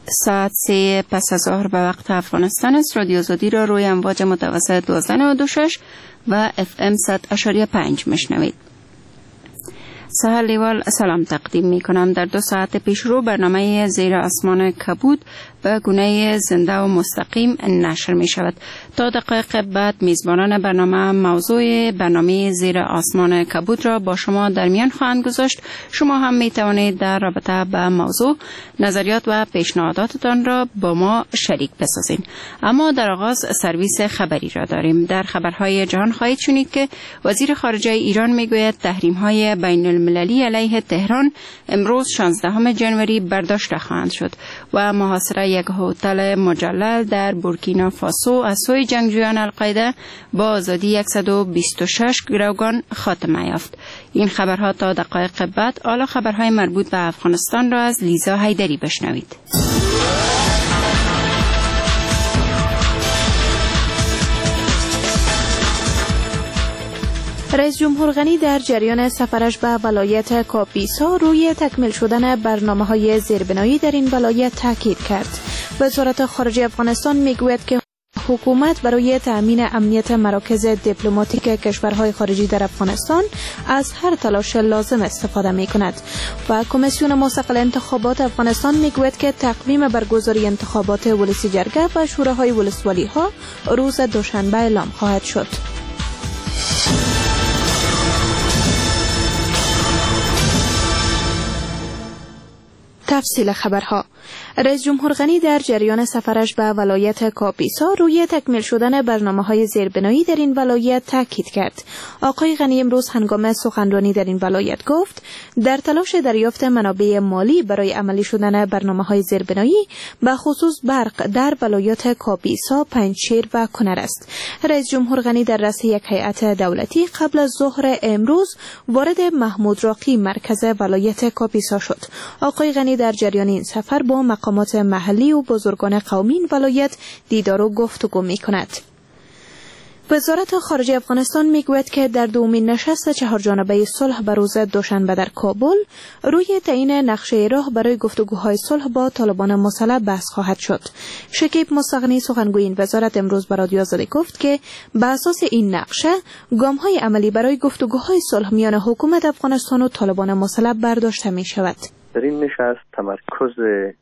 ساعت 3 پس از ظهر به وقت افغانستان است. رادیو آزادی را روی امواج متوسط 1296 و FM 100.5 میشنوید. سهر لیوال سلام تقدیم می کنم. در 2 ساعت پیش رو برنامه زیر آسمان کبود به گونه زنده و مستقیم نشر می شود. تا دقایق بعد میزبانان برنامه موضوع برنامه زیر آسمان کبود را با شما در میان خواهند گذاشت. شما هم می توانید در رابطه با موضوع نظریات و پیشنهاداتتان را با ما شریک بسازید. اما در آغاز سرویس خبری را داریم. در خبرهای جهان خواهید شنید که وزیر خارجه ایران می گوید تحریم‌های بین المللی علیه تهران امروز 16 جنوری برداشته خواهند شد و محاصره یک هتل مجلل در بورکینافاسو از سوی جنگجویان القاعده با آزادی 126 گروگان خاتمه یافت. این خبرها تا دقایق بعد. حالا خبرهای مربوط به افغانستان را از لیزا حیدری بشنوید. رئیس جمهور غنی در جریان سفرش به ولایت کاپیسا روی تکمیل شدن برنامه‌های زیربنایی در این ولایت تاکید کرد. وزارت خارجه افغانستان میگوید که حکومت برای تأمین امنیت مراکز دیپلماتیک کشورهای خارجی در افغانستان از هر تلاش لازم استفاده می‌کند و کمیسیون مستقل انتخابات افغانستان میگوید که تقویم برگزاری انتخابات ولسی جرگه و شوراهای ولسوالی‌ها روز دوشنبه اعلام خواهد شد. تفصیل خبرها. رئیس جمهور غنی در جریان سفرش به ولایت کاپیسا روی تکمیل شدن برنامه‌های زیربنایی در این ولایت تاکید کرد. آقای غنی امروز هنگام سخنرانی در این ولایت گفت در تلاش دریافت منابع مالی برای عملی شدن برنامه‌های زیربنایی به خصوص برق در ولایات کاپیسا، پنجشیر و کنر است. رئیس جمهور غنی در رأس یک هیئت دولتی قبل از ظهر امروز وارد محمود راقی مرکز ولایت کاپیسا شد. آقای غنی در جریان این سفر با مقامات محلی و بزرگان قومی این ولایت دیدار و گفتگو می‌کند. وزارت خارجه افغانستان میگوید که در دومین نشست 4 جانبه صلح به روز دوشنبه در کابل روی تعیین نقشه راه برای گفتگوهای صلح با طالبان مسلح بحث خواهد شد. شکیب مستغنی سخنگوی این وزارت امروز به رادیو آزادی گفت که به اساس این نقشه گام‌های عملی برای گفتگوهای صلح میان حکومت افغانستان و طالبان مسلح برداشته می‌شود. در این نشست تمرکز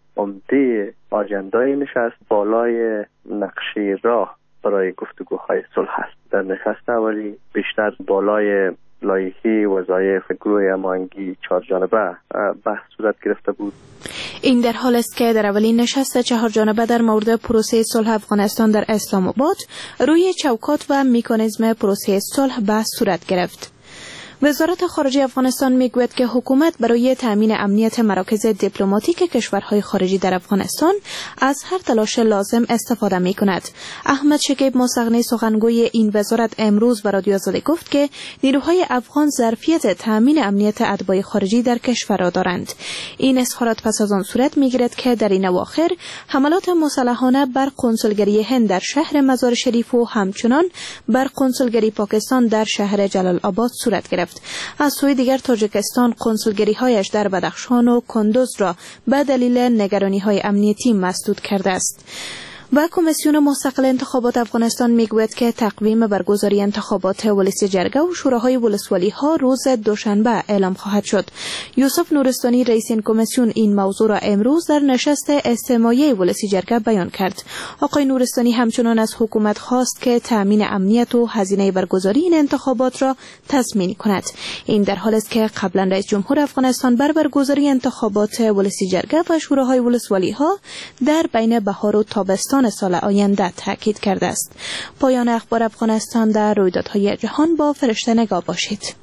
عمده آجندای نشست بالای نقشه راه برای گفتگوهای صلح است. در نشست اولی بیشتر بالای لایحه وظایف گروه هماهنگی 4 جانبه بحث صورت گرفته بود. این در حال است که در اولین نشست 4 جانبه در مورد پروسه صلح افغانستان در اسلام آباد روی چوکات و مکانیزم پروسه صلح بحث صورت گرفت. وزارت خارجه افغانستان میگوید که حکومت برای تأمین امنیت مراکز دیپلماتیک کشورهای خارجی در افغانستان از هر تلاش لازم استفاده میکند. احمد شکیب مستغنی سخنگوی این وزارت امروز به رادیو آزادی گفت که نیروهای افغان ظرفیت تأمین امنیت اتباع خارجی در کشور را دارند. این اظهارات پس از آن صورت میگیرد که در این اواخر حملات مسلحانه بر قنصلگری هند در شهر مزار شریف و همچنان بر قنصلگری پاکستان در شهر جلال آباد صورت گرفت. از سوی دیگر تاجیکستان قنصلگری‌هایش در بدخشان و کندوز را به دلیل نگرانی‌های امنیتی مسدود کرده است. و کمیسیون مستقل انتخابات افغانستان میگوید که تقویم برگزاری انتخابات ولسی جرگه و شوراهای ولسوالی‌ها روز دوشنبه اعلام خواهد شد. یوسف نورستانی رئیس این کمیسیون این موضوع را امروز در نشست استماعی ولسی جرگه بیان کرد. آقای نورستانی همچنان از حکومت خواست که تأمین امنیت و هزینه برگزاری این انتخابات را تضمین کند. این در حالی است که قبلا رئیس جمهور افغانستان بر برگزاری انتخابات ولسی جرگه و شوراهای ولسوالی‌ها در بین بهار و تابستان سال آینده تاکید کرده است. پایان اخبار افغانستان. در رویدادهای جهان با فرشته نگاه باشید.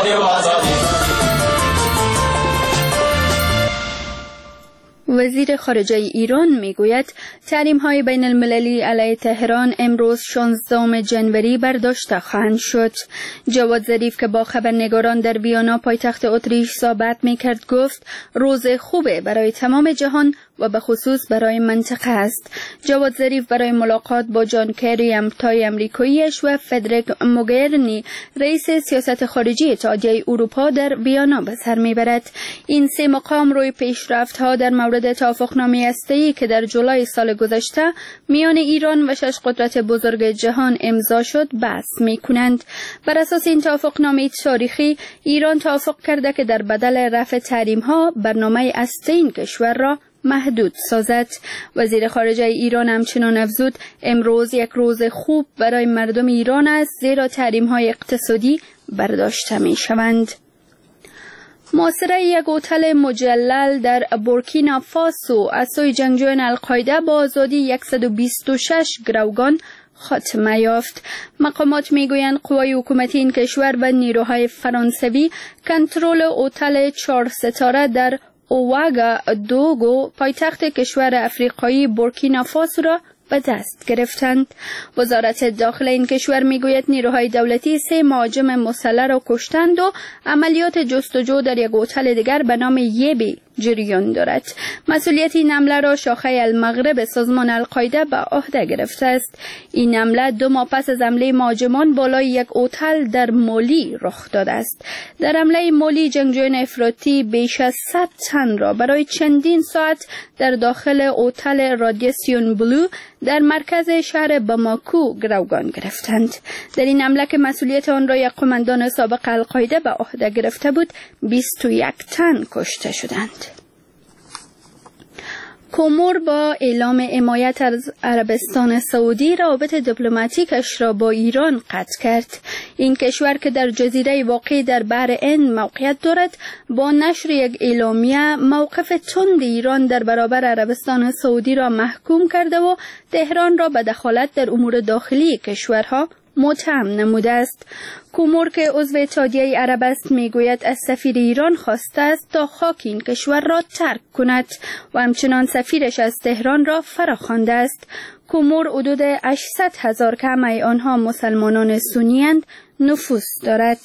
وزیر خارجه ایران میگوید تحریم‌های بین المللی علیه تهران امروز 16 جنوری برداشته خواهند شد. جواد ظریف که با خبرنگاران در ویانا پایتخت اتریش صحبت میکرد گفت روز خوبه برای تمام جهان و به خصوص برای منطقه است. جواد ظریف برای ملاقات با جان کری همتای امریکاییش و فدریک موگرینی رئیس سیاست خارجی اتحادیه اروپا در ویانا به سر میبرد. این سه مقام روی پیشرفت‌ها در مورد مورد توافقنامه هسته‌ای که در جولای سال گذشته میان ایران و 6 قدرت بزرگ جهان امضا شد بحث می‌کنند. بر اساس این توافقنامه تاریخی ایران توافق کرده که در بدل رفع تحریم‌ها برنامه هسته‌ای این کشور را محدود سازد. وزیر خارجه ایران همچنان افزود امروز یک روز خوب برای مردم ایران است زیرا تحریم‌های اقتصادی برداشته می‌شوند. محاصره یک هتل مجلل در بورکینافاسو از سوی جنگجویان القاعده با آزادی 126 گروگان خاتمه یافت. مقامات میگویند قوای حکومتی این کشور و نیروهای فرانسوی کنترل هتل 4 ستاره در اوواگا دوگو پایتخت کشور افریقایی بورکینافاسو را به دست گرفتند. وزارت داخل این کشور میگوید نیروهای دولتی 3 مهاجم مسلح را کشتند و عملیات جستجو در یک هتل دیگر به نام یبی جریان دارد. مسئولیت این حمله را شاخه المغرب سازمان القاعده به عهده گرفته است. این حمله 2 ماه پس از حمله مهاجمان بالای یک هتل در مالی رخ داده است. در حمله مالی جنگجویان افراطی بیش از 100 تن را برای چندین ساعت در داخل هتل رادیسیون بلو در مرکز شهر باماکو گروگان گرفتند. در این حمله که مسئولیت آن را یک قماندان سابق القاعده به عهده گرفته بود 21 تن کشته شدند. کومور با اعلام حمایت از عربستان سعودی روابط دیپلماتیکش را با ایران قطع کرد. این کشور که در جزیره واقع در بحر هند موقعیت دارد با نشر یک اعلامیه موقف تند ایران در برابر عربستان سعودی را محکوم کرده و تهران را به دخالت در امور داخلی کشورها متهم نموده است. کومور که عضو اتحادیه عرب است میگوید از سفیر ایران خواسته است تا خاک این کشور را ترک کند و همچنان سفیرش از تهران را فراخوانده است. کومور حدود 800,000 که همه آنها مسلمانان سنی اند نفوذ دارد.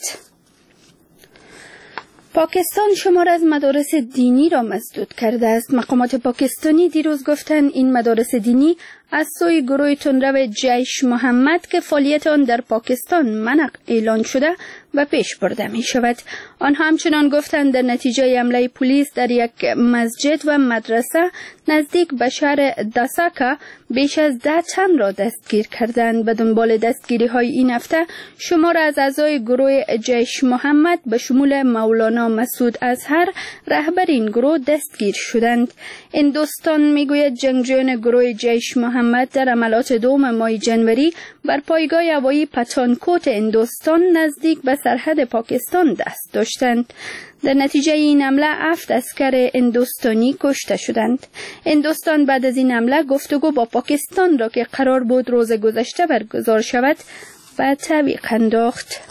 پاکستان شمار از مدارس دینی را مسدود کرده است. مقامات پاکستانی دیروز گفتند این مدارس دینی از سوی گروه تندرو جیش محمد که فعالیت آن در پاکستان منع اعلان شده و پیش برده می شود. آنها همچنان گفتند در نتیجه حمله پلیس در یک مسجد و مدرسه نزدیک به شهر داساکا بیش از 10 تن را دستگیر کردند. به دنبال دستگیری های این هفته شمار از اعضای گروه جیش محمد به شمول مولانا مسعود اظهر رهبر این گروه دستگیر شدند. هندوستان میگوید جنگجویان گروه جیش محمد در عملیات 2 ماه ژانویه بر پایگاه هوایی پتانکوت هندوستان نزدیک به سرحد پاکستان دست داشتند. در نتیجه این حمله 7 عسکر هندوستانی کشته شدند. هندوستان بعد از این حمله گفتگو با پاکستان را که قرار بود روز گذشته برگزار شود به تعویق انداخت.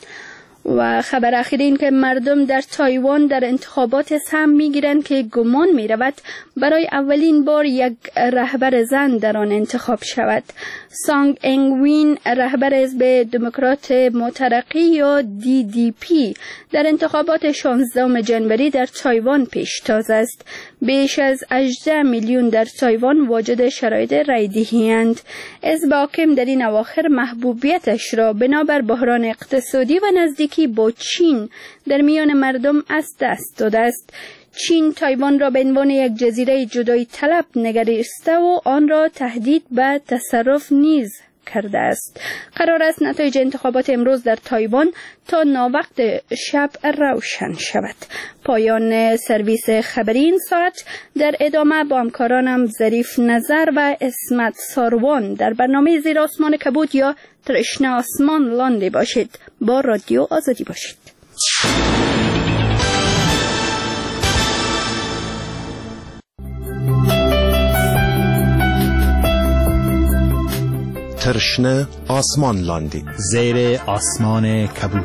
و خبر اخیر این که مردم در تایوان در انتخابات سهم میگیرند که گمان میرود برای اولین بار یک رهبر زن در آن انتخاب شود. سانگ انگ وین رهبر حزب دموکرات مترقی یا DDP در انتخابات 16 ژانویه در تایوان پیشتاز است. بیش از 18 میلیون در تایوان واجد شرایط رایدهی اند. حزب حاکم در این اواخر محبوبیتش را بنابر بحران اقتصادی و نزدیکی با چین در میان مردم از دست داده است. چین تایوان را به عنوان یک جزیره جدایی طلب نگریسته و آن را تهدید به تصرف نیز کرده است. قرار است نتایج انتخابات امروز در تایوان تا ناوقت شب روشن شود. پایان سرویس خبری این ساعت. در ادامه با همکارانم ظریف نظر و اسمت ساروان در برنامه زیر آسمان کبود یا ترشنه آسمان لاندی باشید. با رادیو آزادی باشید. ترشنه آسمان لاندی زیر آسمان کبود.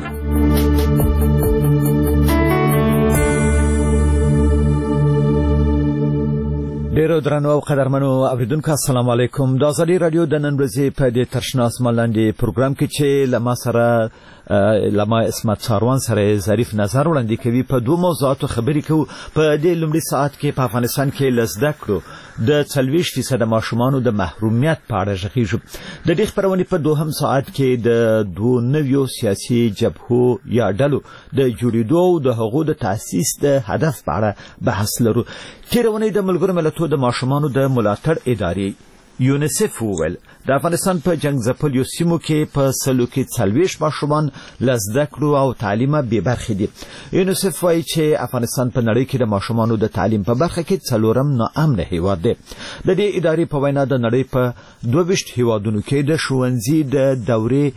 ډیرو درنو او قدرمنو اوریدونکو السلام علیکم. د ازادي رادیو د نن ورځې په دې ترشنه آسمان لاندې پروګرام کې چې له ما سره لما اسمت ساروان سره ظریف نظر وړاندې کوي. په دوه موضوعاتو خبرې کوو. په دې لومړي ساعت کې په افغانستان کې لزده کړو د 40% ماشومانو د محرومیت په اړه غږیږو. د دې خبرونې په دوهم ساعت کې د دوه نویو سیاسي جبهو یا ډلو د جوړېدو او د هغو د تاسیس د هدف په اړه بحث لرو. تیرونی د ملګرو ملتونو د ماشومانو د ملاتړ ادارې یونیسف وویل د افغانستان په جنگ ځپلو سیمو کې په سلو کې 40 ماشومان لزده کړو او تعلیم به برخې دي. یونیسف وايي چې افغانستان په نړۍ کې د ماشومانو د تعلیم په برخه کې 4م ناامن هیواد دی. د دې ادارې په وینا د نړۍ په 22 هیوادونو کې د ښوونځي د دورې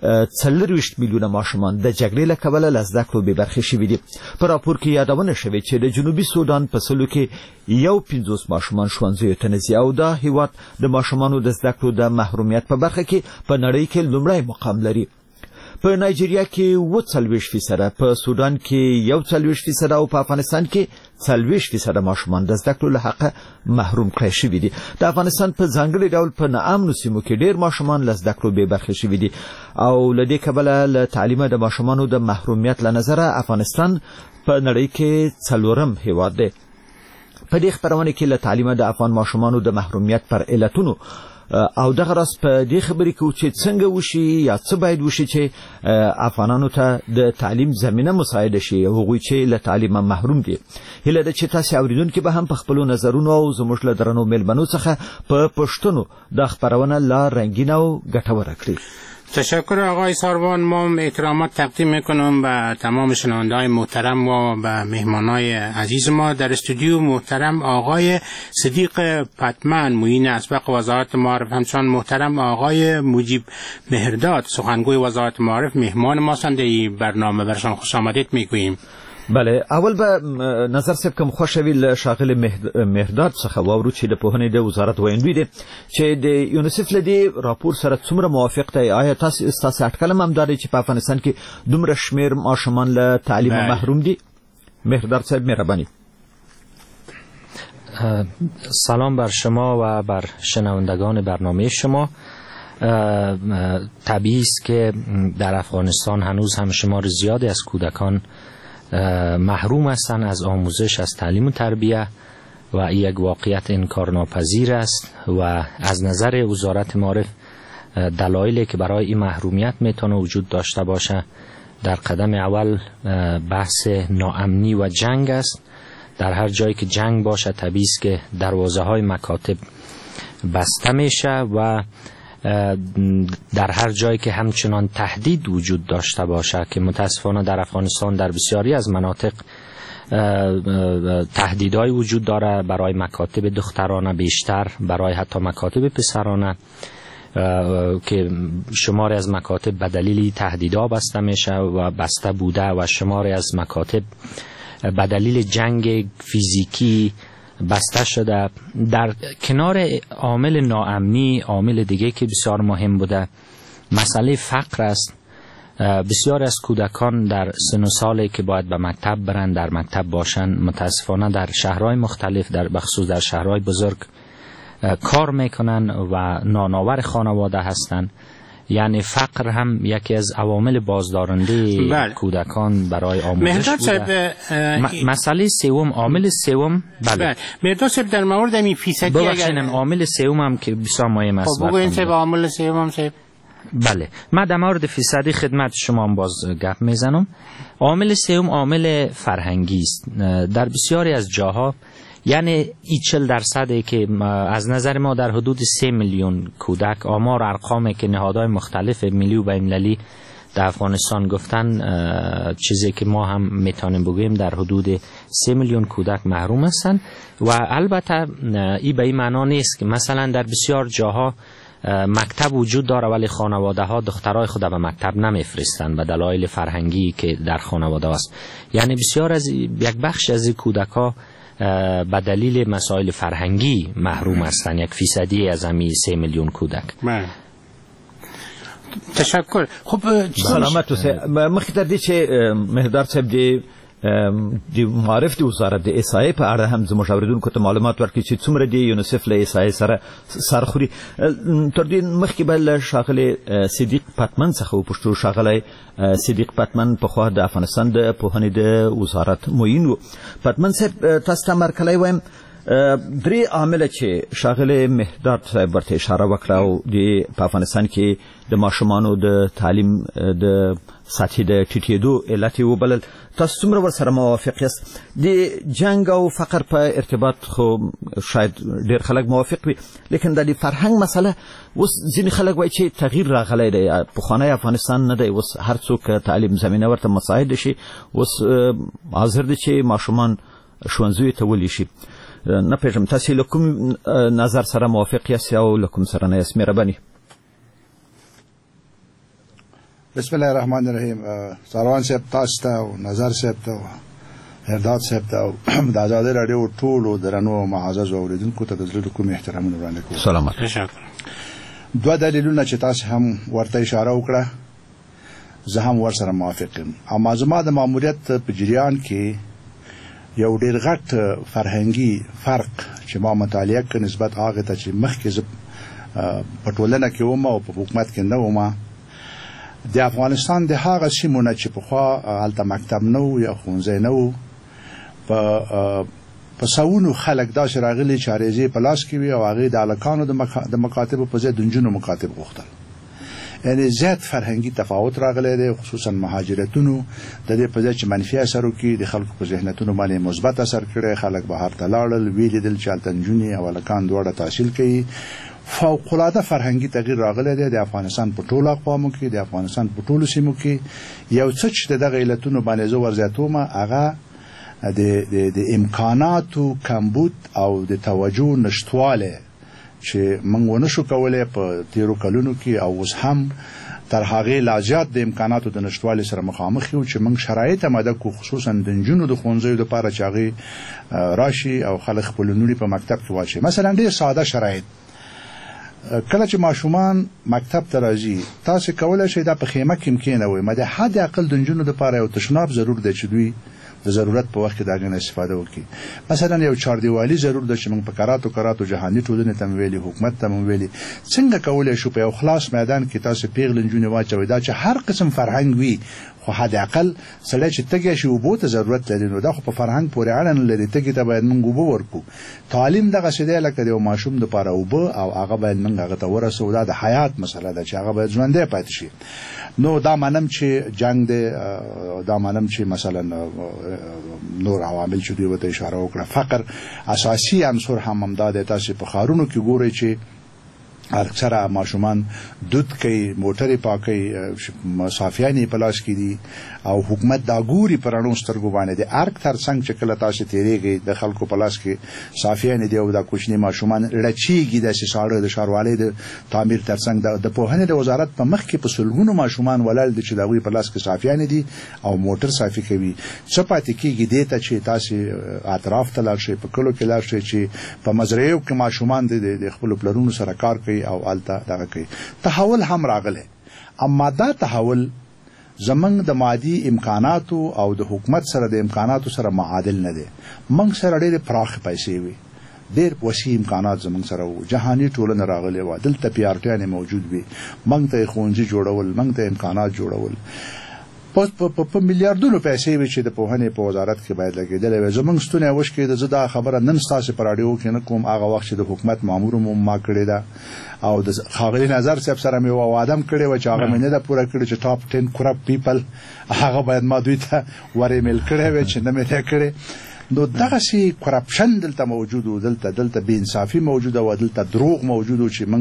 40 میلیونه ماشومان د جګړې له کبله لزده کړو به برخې شوي دي. په راپور کې یادونه شوې چې د جنوبي سودان په سلو کې 50 ماشومان ښوونځیو ته نه ځي او دا هیواد د ماشومانو د زده کړو د محرومیت په برخه کې په نړۍ کې لومړی مقام لري. په نایجیریا کې 40%، په سودان کې 41% او په افغانستان کې 40% ماشومان د زده کړو له حقه محروم کړای شوي دي. د افغانستان په ځانګړي ډول په ناامنو سیمو کې ډېر ماشومان له زده کړو بې برخې شوي دي او له دې کبله له تعلیمه د ماشومانو د محرومیت له نظره افغانستان په نړۍ کې 4م هیواد دی. په دې خبرونه کې له تعلیمه د افغان ماشومانو د محرومیت پر علتونو او دغه راس په دې خبرې کې چې څنګه وشي یا څه باید وشي چې افغانانو ته د تعلیم زمينه مساعده شي او هغوی چې له تعلیمه محروم دي. هله د چې تاسو اوریدونکو به هم په خپل نظرونو او زموږ له درنو ملمنو څخه په پښتنو د خبرونه لا رنگین او ګټور کړی. تشکر آقای ساروان. ما احترامات تقدیم میکنم به تمام شنونده‌های محترم و به مهمانای عزیز ما در استودیو. محترم آقای صدیق پتمن معین اسبق وزارت معارف، همچنان محترم آقای مجیب مهرداد سخنگوی وزارت معارف مهمان ما هستند. این برنامه برشان خوش آمدید میگوییم. بله، اول به نظر صاحب کوم خوشوي له شاغل مهرداد څخه واورو چې د پوهنې د وزارت ویندوی دی چې د یونیسف لدی راپور سره څومره موافق دی. آیا تاسو اټکلم هم داري چې په افغانستان کې دومره شمیر ماشومان له تعلیم محروم دي؟ مهرداد صاحب مهربانی. سلام بر شما و بر شنوندگان برنامه شما. طبیعی است که در افغانستان هنوز هم شمار زیادی از کودکان محروم هستند از آموزش، از تعلیم و تربیه و این یک واقعیت انکارناپذیر است و از نظر وزارت معارف دلایلی که برای این محرومیت میتونه وجود داشته باشه در قدم اول بحث ناامنی و جنگ است. در هر جایی که جنگ باشه طبیعی است که دروازه های مکاتب بسته میشه و در هر جایی که همچنان تهدید وجود داشته باشه که متاسفانه در افغانستان در بسیاری از مناطق تهدیدهای وجود داره برای مکاتب دخترانه بیشتر، برای حتی مکاتب پسرانه که شماری از مکاتب به دلیل تهدیدها بسته میشه و بسته بوده و شماری از مکاتب به دلیل جنگ فیزیکی بسته شده. در کنار عامل ناامنی، عامل دیگه که بسیار مهم بوده مسئله فقر است. بسیار از کودکان در سن و سالی که باید به مکتب برند در مکتب باشن متاسفانه در شهرهای مختلف در بخصوص در شهرهای بزرگ کار میکنن و نانآور خانواده هستند. یعنی فقر هم یکی از عوامل بازدارنده کودکان برای آموزش بوده. مسئله سوم، عامل سوم، بله مهرداد صاحب در مورد این فیصدی اگر عامل سوم هم که بسیار مهم است. خب بگوین صاحب عامل سوم صاحب. بله، من در مورد فیصدی خدمت شما باز گپ میزنم. عامل سوم عامل فرهنگی است. در بسیاری از جاها یعنی 40% که از نظر ما در حدود 3 میلیون کودک، آمار ارقامی که نهادهای مختلف ملی و بین‌المللی در افغانستان گفتن چیزی که ما هم میتونیم بگوییم در حدود 3 میلیون کودک محروم هستند و البته این به این معنا نیست که مثلا در بسیار جاها مکتب وجود داره ولی خانواده ها دخترای خود به مکتب نمیفرستند به دلایل فرهنگی که در خانواده است. یعنی بسیار از یک بخش از کودک ها به دلیل مسائل فرهنگی محروم هستند، 1% از همین 3 میلیون کودک. تشکر. خب سلامت اوسه. مخکې تر دې چې مهرداد صاحب د د معرف د وزارت د اسای په اړه هم زموږ اوریدونکو ته معلومات ورکړي چې څومره د یونیسف له اسای سره سرخوري. تر دې مخکې بل شاغلی صدیق پتمن څخه وپوښتو. شاغلی صدیق پتمن په خوا د افغانستان د پوهنې د وزارت معین و. پتمن صاحب تاسو ته مرکلی وایم درې عامل چې شاغلی مهداد صاحب ورته اشاره وکړه او په افغانستان کې د ماشومانو د تعلیم د سطحې د ټیټېدو علت یې وبلل. تاسو څومره ورسره موافق یاست؟ د جنګ او فقر په ارتباط خو شاید ډېر خلک موافق وي، لیکن د فرهنګ مسله اوس ځینې خلک وایي چې تغییر راغلی دی، پخوانی افغانستان نه دی، اوس هر څوک تعلیم زمینه ورته مساعد شي، اوس حاضر دی چې ماشومان ښوونځیو ته ولیږي. نه پېژنم تاسې له کوم نظر سره موافق یاست او له کوم سره نه یاست؟ مهرباني. بسم الله الرحمن الرحیم. سروان صاحب تاسو ته او نظر صاحب ته او مهداد صاحب ته او د ازادۍ راډیو ټولو درنو معزز اوریدونکو ته د زړه کوم احترامونه وړاندې کوم. سلامات. دوه دلیلونه چې تاسو هم ورته اشاره وکړه زه هم ورسره موافق یم. اما زما د ماموریت په جریان کې یو ډېر غټ فرهنګي فرق چې ما مطالعه کړ نسبت هغه ته چې مخکې زه په ټولنه کې وم او په حکومت کې نه وم. د افغانستان د هغه سیمونه چې پخوا هلته مکتب نه و یا ښوونځی نه و، په سوونو خلک داسې راغلي چې عریضې په لاس کې وي او هغې د هلکانو د مکاتبو په ځای د نجونو مکاتب غوښتل. یعنی زیات فرهنګي تفاوت راغلی دی، خصوصا مهاجرتونو د دې په ځای چې منفي اثر وکړي د خلکو په ذهنیتونو باندې مثبت اثر کړی. خلک بهر ته لاړل، ویې لیدل چې هلته نجونې او هلکان دواړه تحصیل کوي. فوق‌العاده فرهنګي تغییر راغلی دی د افغانستان په ټولو اقوامو کې، د افغانستان په ټولو سیمو کې. یو څه چې دغه علتونو باندې زه ورزیاتوم هغه د امکاناتو کمبود او د توجه نشتواله چې موږ ونه شو کولای په تیرو کلونو کې او اوس هم تر هغې لا زیات د امکاناتو د نشتوالي سره مخامخ یو چې موږ شرایط اماده کړو، خصوصا د نجونو د ښوونځیو دپاره چې هغې راشي او خلک خپل لوڼې په مکتب کې واچوي. مثلا ډېر ساده شرایط، کله چې ماشومان مکتب ته راځي تاسو کولی شئ دا په خیمه کې کښېنوئ، د حد اقل د نجونو دپاره یو تشناب ضرور دی چې دوی د ضرورت په وخت کې د هغې نه استفاده وکړي. مثلا یو چاردیوالي ضرور ده چې موږ په کراتو جهاني ټولنې ته مو ویلي، حکومت ته مو ویلي. څنګه کولی شو په یو خلاص میدان کې تاسو پیغلې نجونې واچوئ؟ دا چې هر قسم فرهنګ وي خو حد اقل سړی چې تږی شي اوبو ته ضرورت لري، نو دا خو په فرهنګ پورې اړه نه لري. تږي ته باید موږ اوبه ورکړو. تعلیم دغسې دی لکه د یو ماشوم دپاره اوبه او هغه باید موږ هغه ته ورسوو. دا د حیات مسله ده چې هغه باید ژوندی پاتې شي. نو دا منم چې جنگ دی، دا منم چې مثلا نور عوامل چې دوی ورته اشاره وکړه. فقر اساسي عنصر هم همدا دی. تاسې په ښارونو کې ګورئ چې اکثره ماشومان دود کوي، موټرې پاکوي، صافیانې په لاس کې دي او حکومت دا ګوري په رڼو سترګو باندې. د ارګ تر څنګ چې کله تاسې تېرېږئ د خلکو په لاس کې صافیانې دي او دا کوچني ماشومان ړچېږي داسې ساړه د ښاروالۍ د تعمیر تر څنګ. د پوهنې د وزارت په مخ کې په سلګونو ماشومان ولاړ دي چې د هغوی په لاس کې صافیانې دي او موټر صافي کوي. څه پاتې کېږي دې ته چې تاسې اطراف ته لاړ شئ، په کلو کې لاړ شئ چې په مزرعو کې ماشومان د خپلو پلرونو سره کار کوي او الته دغه کوي. تحول هم راغلی، اما دا تحول زمنګ د مادي امکاناتو او د حکومت سره د امکاناتو سره معادل نه دی. موږ سره ډېرې پراخې پیسې وي، ډېر وسیع امکانات زموږ سره وو، جهاني ټولنه راغلې وه، دلته پیارټیانې موجود وي، موږ ته یې ښوونځي جوړول، موږ ته امکانات جوړول. په میلیارډونو پیسې وي چې د پوهنې په وزارت کې باید لګېدلې وي. زموږ ستونی وشکېده. زه دا خبره نن ستاسې په راډیو کې نه کوم، هغه وخت چې د حکومت مامور مو ما کړې ده او د ښاغلي نظر صاحب سره مې وعده کړې وه چې هغه مې نه ده پوره کړې چې ټاپ 10 کرپټ پیپل هغه باید ما دوی ته ور ایمیل کړی وی چې نه مې دی کړې. نو دغسې کرپشن دلته موجود و، دلته بې انصافي موجوده وه، دلته دروغ موجود و چې موږ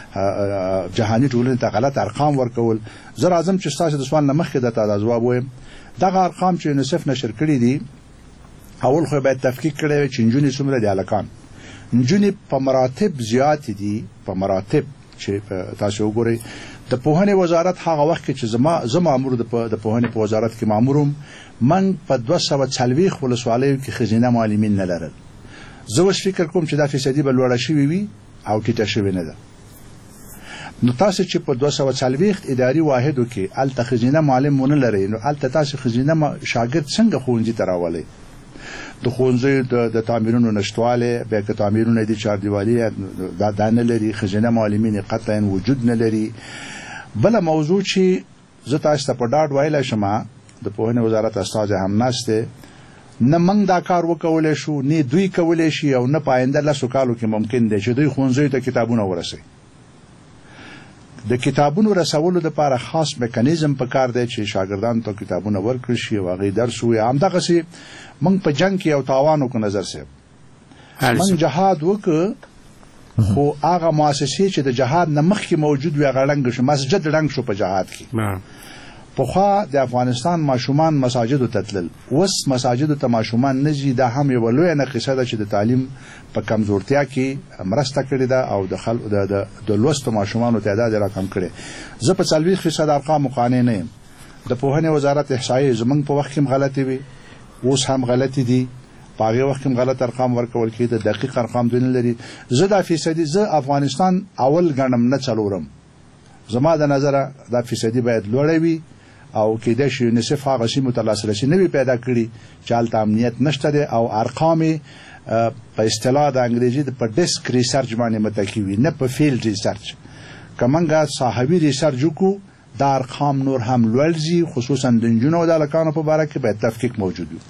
جهاني ټولنې ته غلط ارقام ورکول. زه راځم چې ستاسې د سوال نه مخکې درته دا ځواب ووایم. دغه ارقام چې یونیسف نشر کړي دي اول خو باید تفکیک کړی وی چې نجونې څومره دي، هلکان. نجونې په مراتب زیاتې دي، په مراتب چې تاسو وګورئ. د پوهنې وزارت هغه وخت کې چې زه مامور د پوهنې په وزارت کې مامورم، من په 240 ولسوالیو کې ښځینه معلمین نه لرل. زه اوس فکر کوم چې دا فیصدي به لوړه شوې وي او ټیټه شوې نه ده. نو تاسو چې په 240 اداري واحدو کې الته خزینه معلم ونه لري نو الته تاسو خزینه شاګرد څنګه ښوونځي ته راولئ د ښوونځیو د تعمیرونو نشتواله بیا که تعمیرونه دي چاردیوالي دا نه لري خزینه معلمین قطعا وجود نه لري بل موضوع چې زه تاسو ته په ډاډ وایلی شم د پوهنې وزارت استاد هم ناشته نه موږ دا کار وکولای شو نه دوی کولای شي او نه پاینده لاسو کالو کې ممکن دی چې دوی ښوونځیو ته کتابونه ورسوي د کتابونو رسولو لپاره خاص میکانیزم پکار دی چې شاګردانو ته کتابونه ورکړي شي او هغه درس وي همدغه سي موږ په جنگ کې او تاوانو کو نظر سه موږ جهاد وکړو خو هغه مؤسسې چې د جهاد نه مخکې موجود وي هغه رنګ شو مسجد رنګ شو په جهاد کې پخوا د افغانستان ماشومان مساجد ته تلل اوس مساجد ته ماشومان نه ځي دا هم یو لوی نقصه ده چې د تعلیم په کمزورتیا کې مرسته کړې ده او د خلکو د لوستو ماشومانو تعداد راکم کړي زه په 40% ارقام قانع نه یم د پوهنې وزارت احصایې زمنګ په وخت کې غلطي وي اوس هم غلطي دي په هغه وخت کې غلط ارقام ورکول کېده دقیق ارقام دونه لري زه دا فیصدي زه افغانستان اول غنم نه چلورم زما د نظر دا فیصدي باید لوړ وي او کېدای شي یونیسف هغه سیمو ته لاسرسي نه وي پیدا کړي چې هلته امنیت نشته دی او ارقام په اصطلاح د انګریزي په ډیسک ریسرچ باندې متکی وي نه په فیلډ ریسرچ کومنګه صاحبي ریسرچ وکړو دا ارقام نور هم لوړ خصوصا د نجونو او د هلکانو په باره کې باید تفکیک موجود وي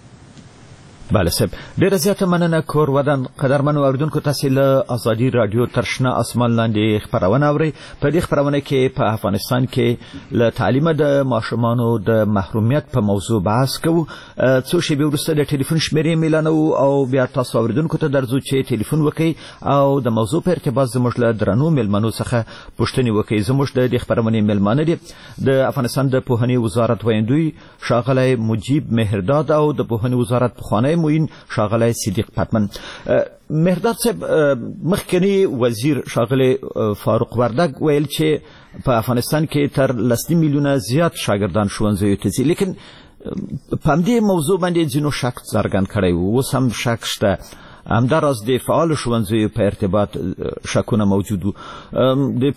بله صاحب ډیره زیاته مننه کور ودان قدرمنو اوریدونکو تاسو له ازادي رادیو تر شنه اسمان لاندې خبرونه اورئ په دې خبرونه کې په افغانستان کې له تعلیم د ماشومانو د محرومیت په موضوع بحث کوو څو شېبې وروسته د ټلیفون شمیرې اعلانوو او بیا تاسو اوریدونکو ته درځو چې ټلیفون وکړئ او د موضوع په ارتباط زموږ له درنو مېلمنو څخه پوښتنې وکړئ زموږ د دې خبرونې مېلمانه دي د افغانستان د پوهنې وزارت ویاندوی ښاغلی مجیب مهرداد او د پوهنې وزارت پخوانی موین ښاغلی صدیق پتمن مهرداد صاحب مخکنی وزیر ښاغلی فاروق وردګ ویل چې په افغانستان کې تر 10 میلیونه زیات شاګردان ښوونځیو ته ځي لیکن په همدې موضوع باندې ځینو شک څرګند کړی و اوس هم شک شته همداراز د فعالو ښوونځیو په ارتباط شکونه موجود و د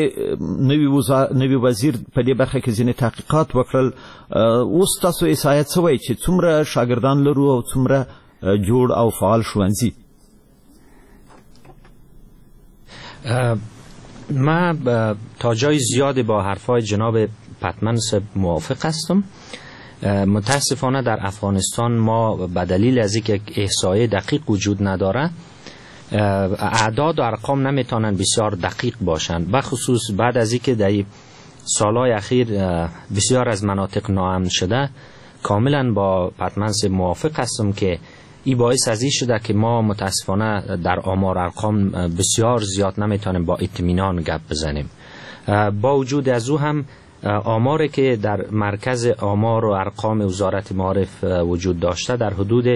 پوهنې نوي وزیر په دې برخه کې ځینې تحقیقات وکړل اوس تاسو احصایه څه وایي چې څومره شاګردان لرو او څومره جوړ او فعال ښوونځي ما تا جای زیادی با حرفای جناب پتمن صاحب موافق هستم متاسفانه در افغانستان ما به دلیل از اینکه احصایه دقیق وجود نداره اعداد و ارقام نمیتونن بسیار دقیق باشند بخصوص بعد از اینکه در سالهای اخیر بسیار از مناطق ناامن شده کاملا با پتمن صاحب موافق هستم که این باعث از این شده که ما متاسفانه در آمار ارقام بسیار زیاد نمیتونیم با اطمینان گپ بزنیم با وجود از او هم آماری که در مرکز آمار و ارقام وزارت معارف وجود داشته در حدود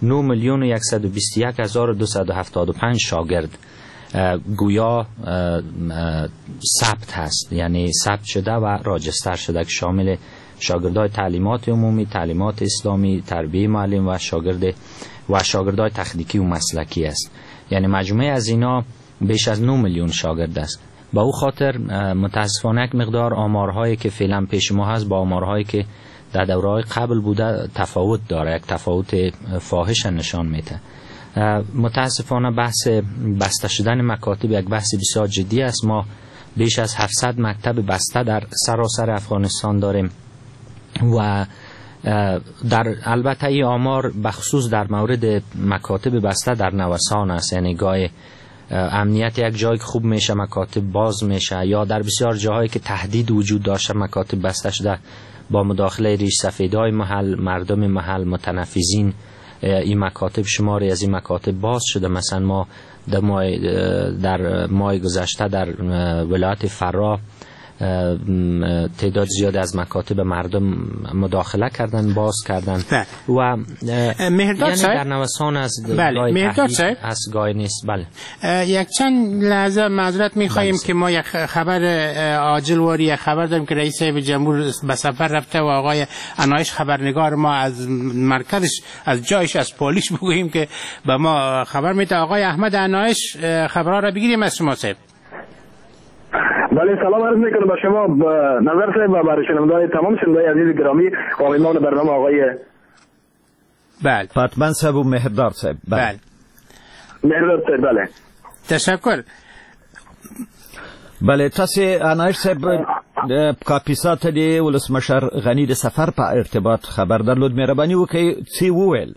9,121,275 شاگرد گویا ثبت هست یعنی ثبت شده و راجستر شده که شامل شاگردای تعلیمات عمومی، تعلیمات اسلامی، تربیه معلم و شاگردای تخنیکی و مسلکی است یعنی مجموعه از اینا بیش از 9 میلیون شاگرد است با او خاطر متاسفانه یک مقدار آمارهایی که فعلا پیش ما هست با آمارهایی که در دوره‌های قبل بوده تفاوت داره یک تفاوت فاحش نشان میده متاسفانه بحث بسته شدن مکاتب یک بحث بسیار جدی است ما بیش از 700 مکتب بسته در سراسر افغانستان داریم و در البته این آمار بخصوص در مورد مکاتب بسته در نوسان است یعنی گاهی امنیت یک جای خوب میشه مکاتب باز میشه یا در بسیار جاهایی که تهدید وجود داشته مکاتب بسته شده با مداخله ریش سفیدای محل مردم محل متنفذین این مکاتب شماری از این مکاتب باز شده مثلا ما در ماه گذشته در ولایت فرا تعداد زیاد از مکاتب مردم مداخله کردن باز کردن و مهرداد یعنی در نوسان از مهرداد صاحب از گای نیست بله یک چند لحظه معذرت می‌خوایم که ما یک خبر عاجل واری یک خبر داریم که رئیس جمهور به سفر رفته و آقای انایش خبرنگار ما از مرکزش از جایش از پلیس بگوییم که به ما خبر میده آقای احمد انایش خبرها را بگیریم از شما صاحب بله سلام عرض میکنم به شما نظر صاحب و برای شنوندگان تمام شنوندگان عزیز گرامی و میهمان برنامه آقای بله پتمن صاحب و مهردار صاحب. بله مهردار صاحب. بله تشکر. بله تاسو انایش صاحب کاپیسا ته دی ولسمشر غنی د سفر په ارتباط خبر درلود، مهرباني وکړئ څه وویل؟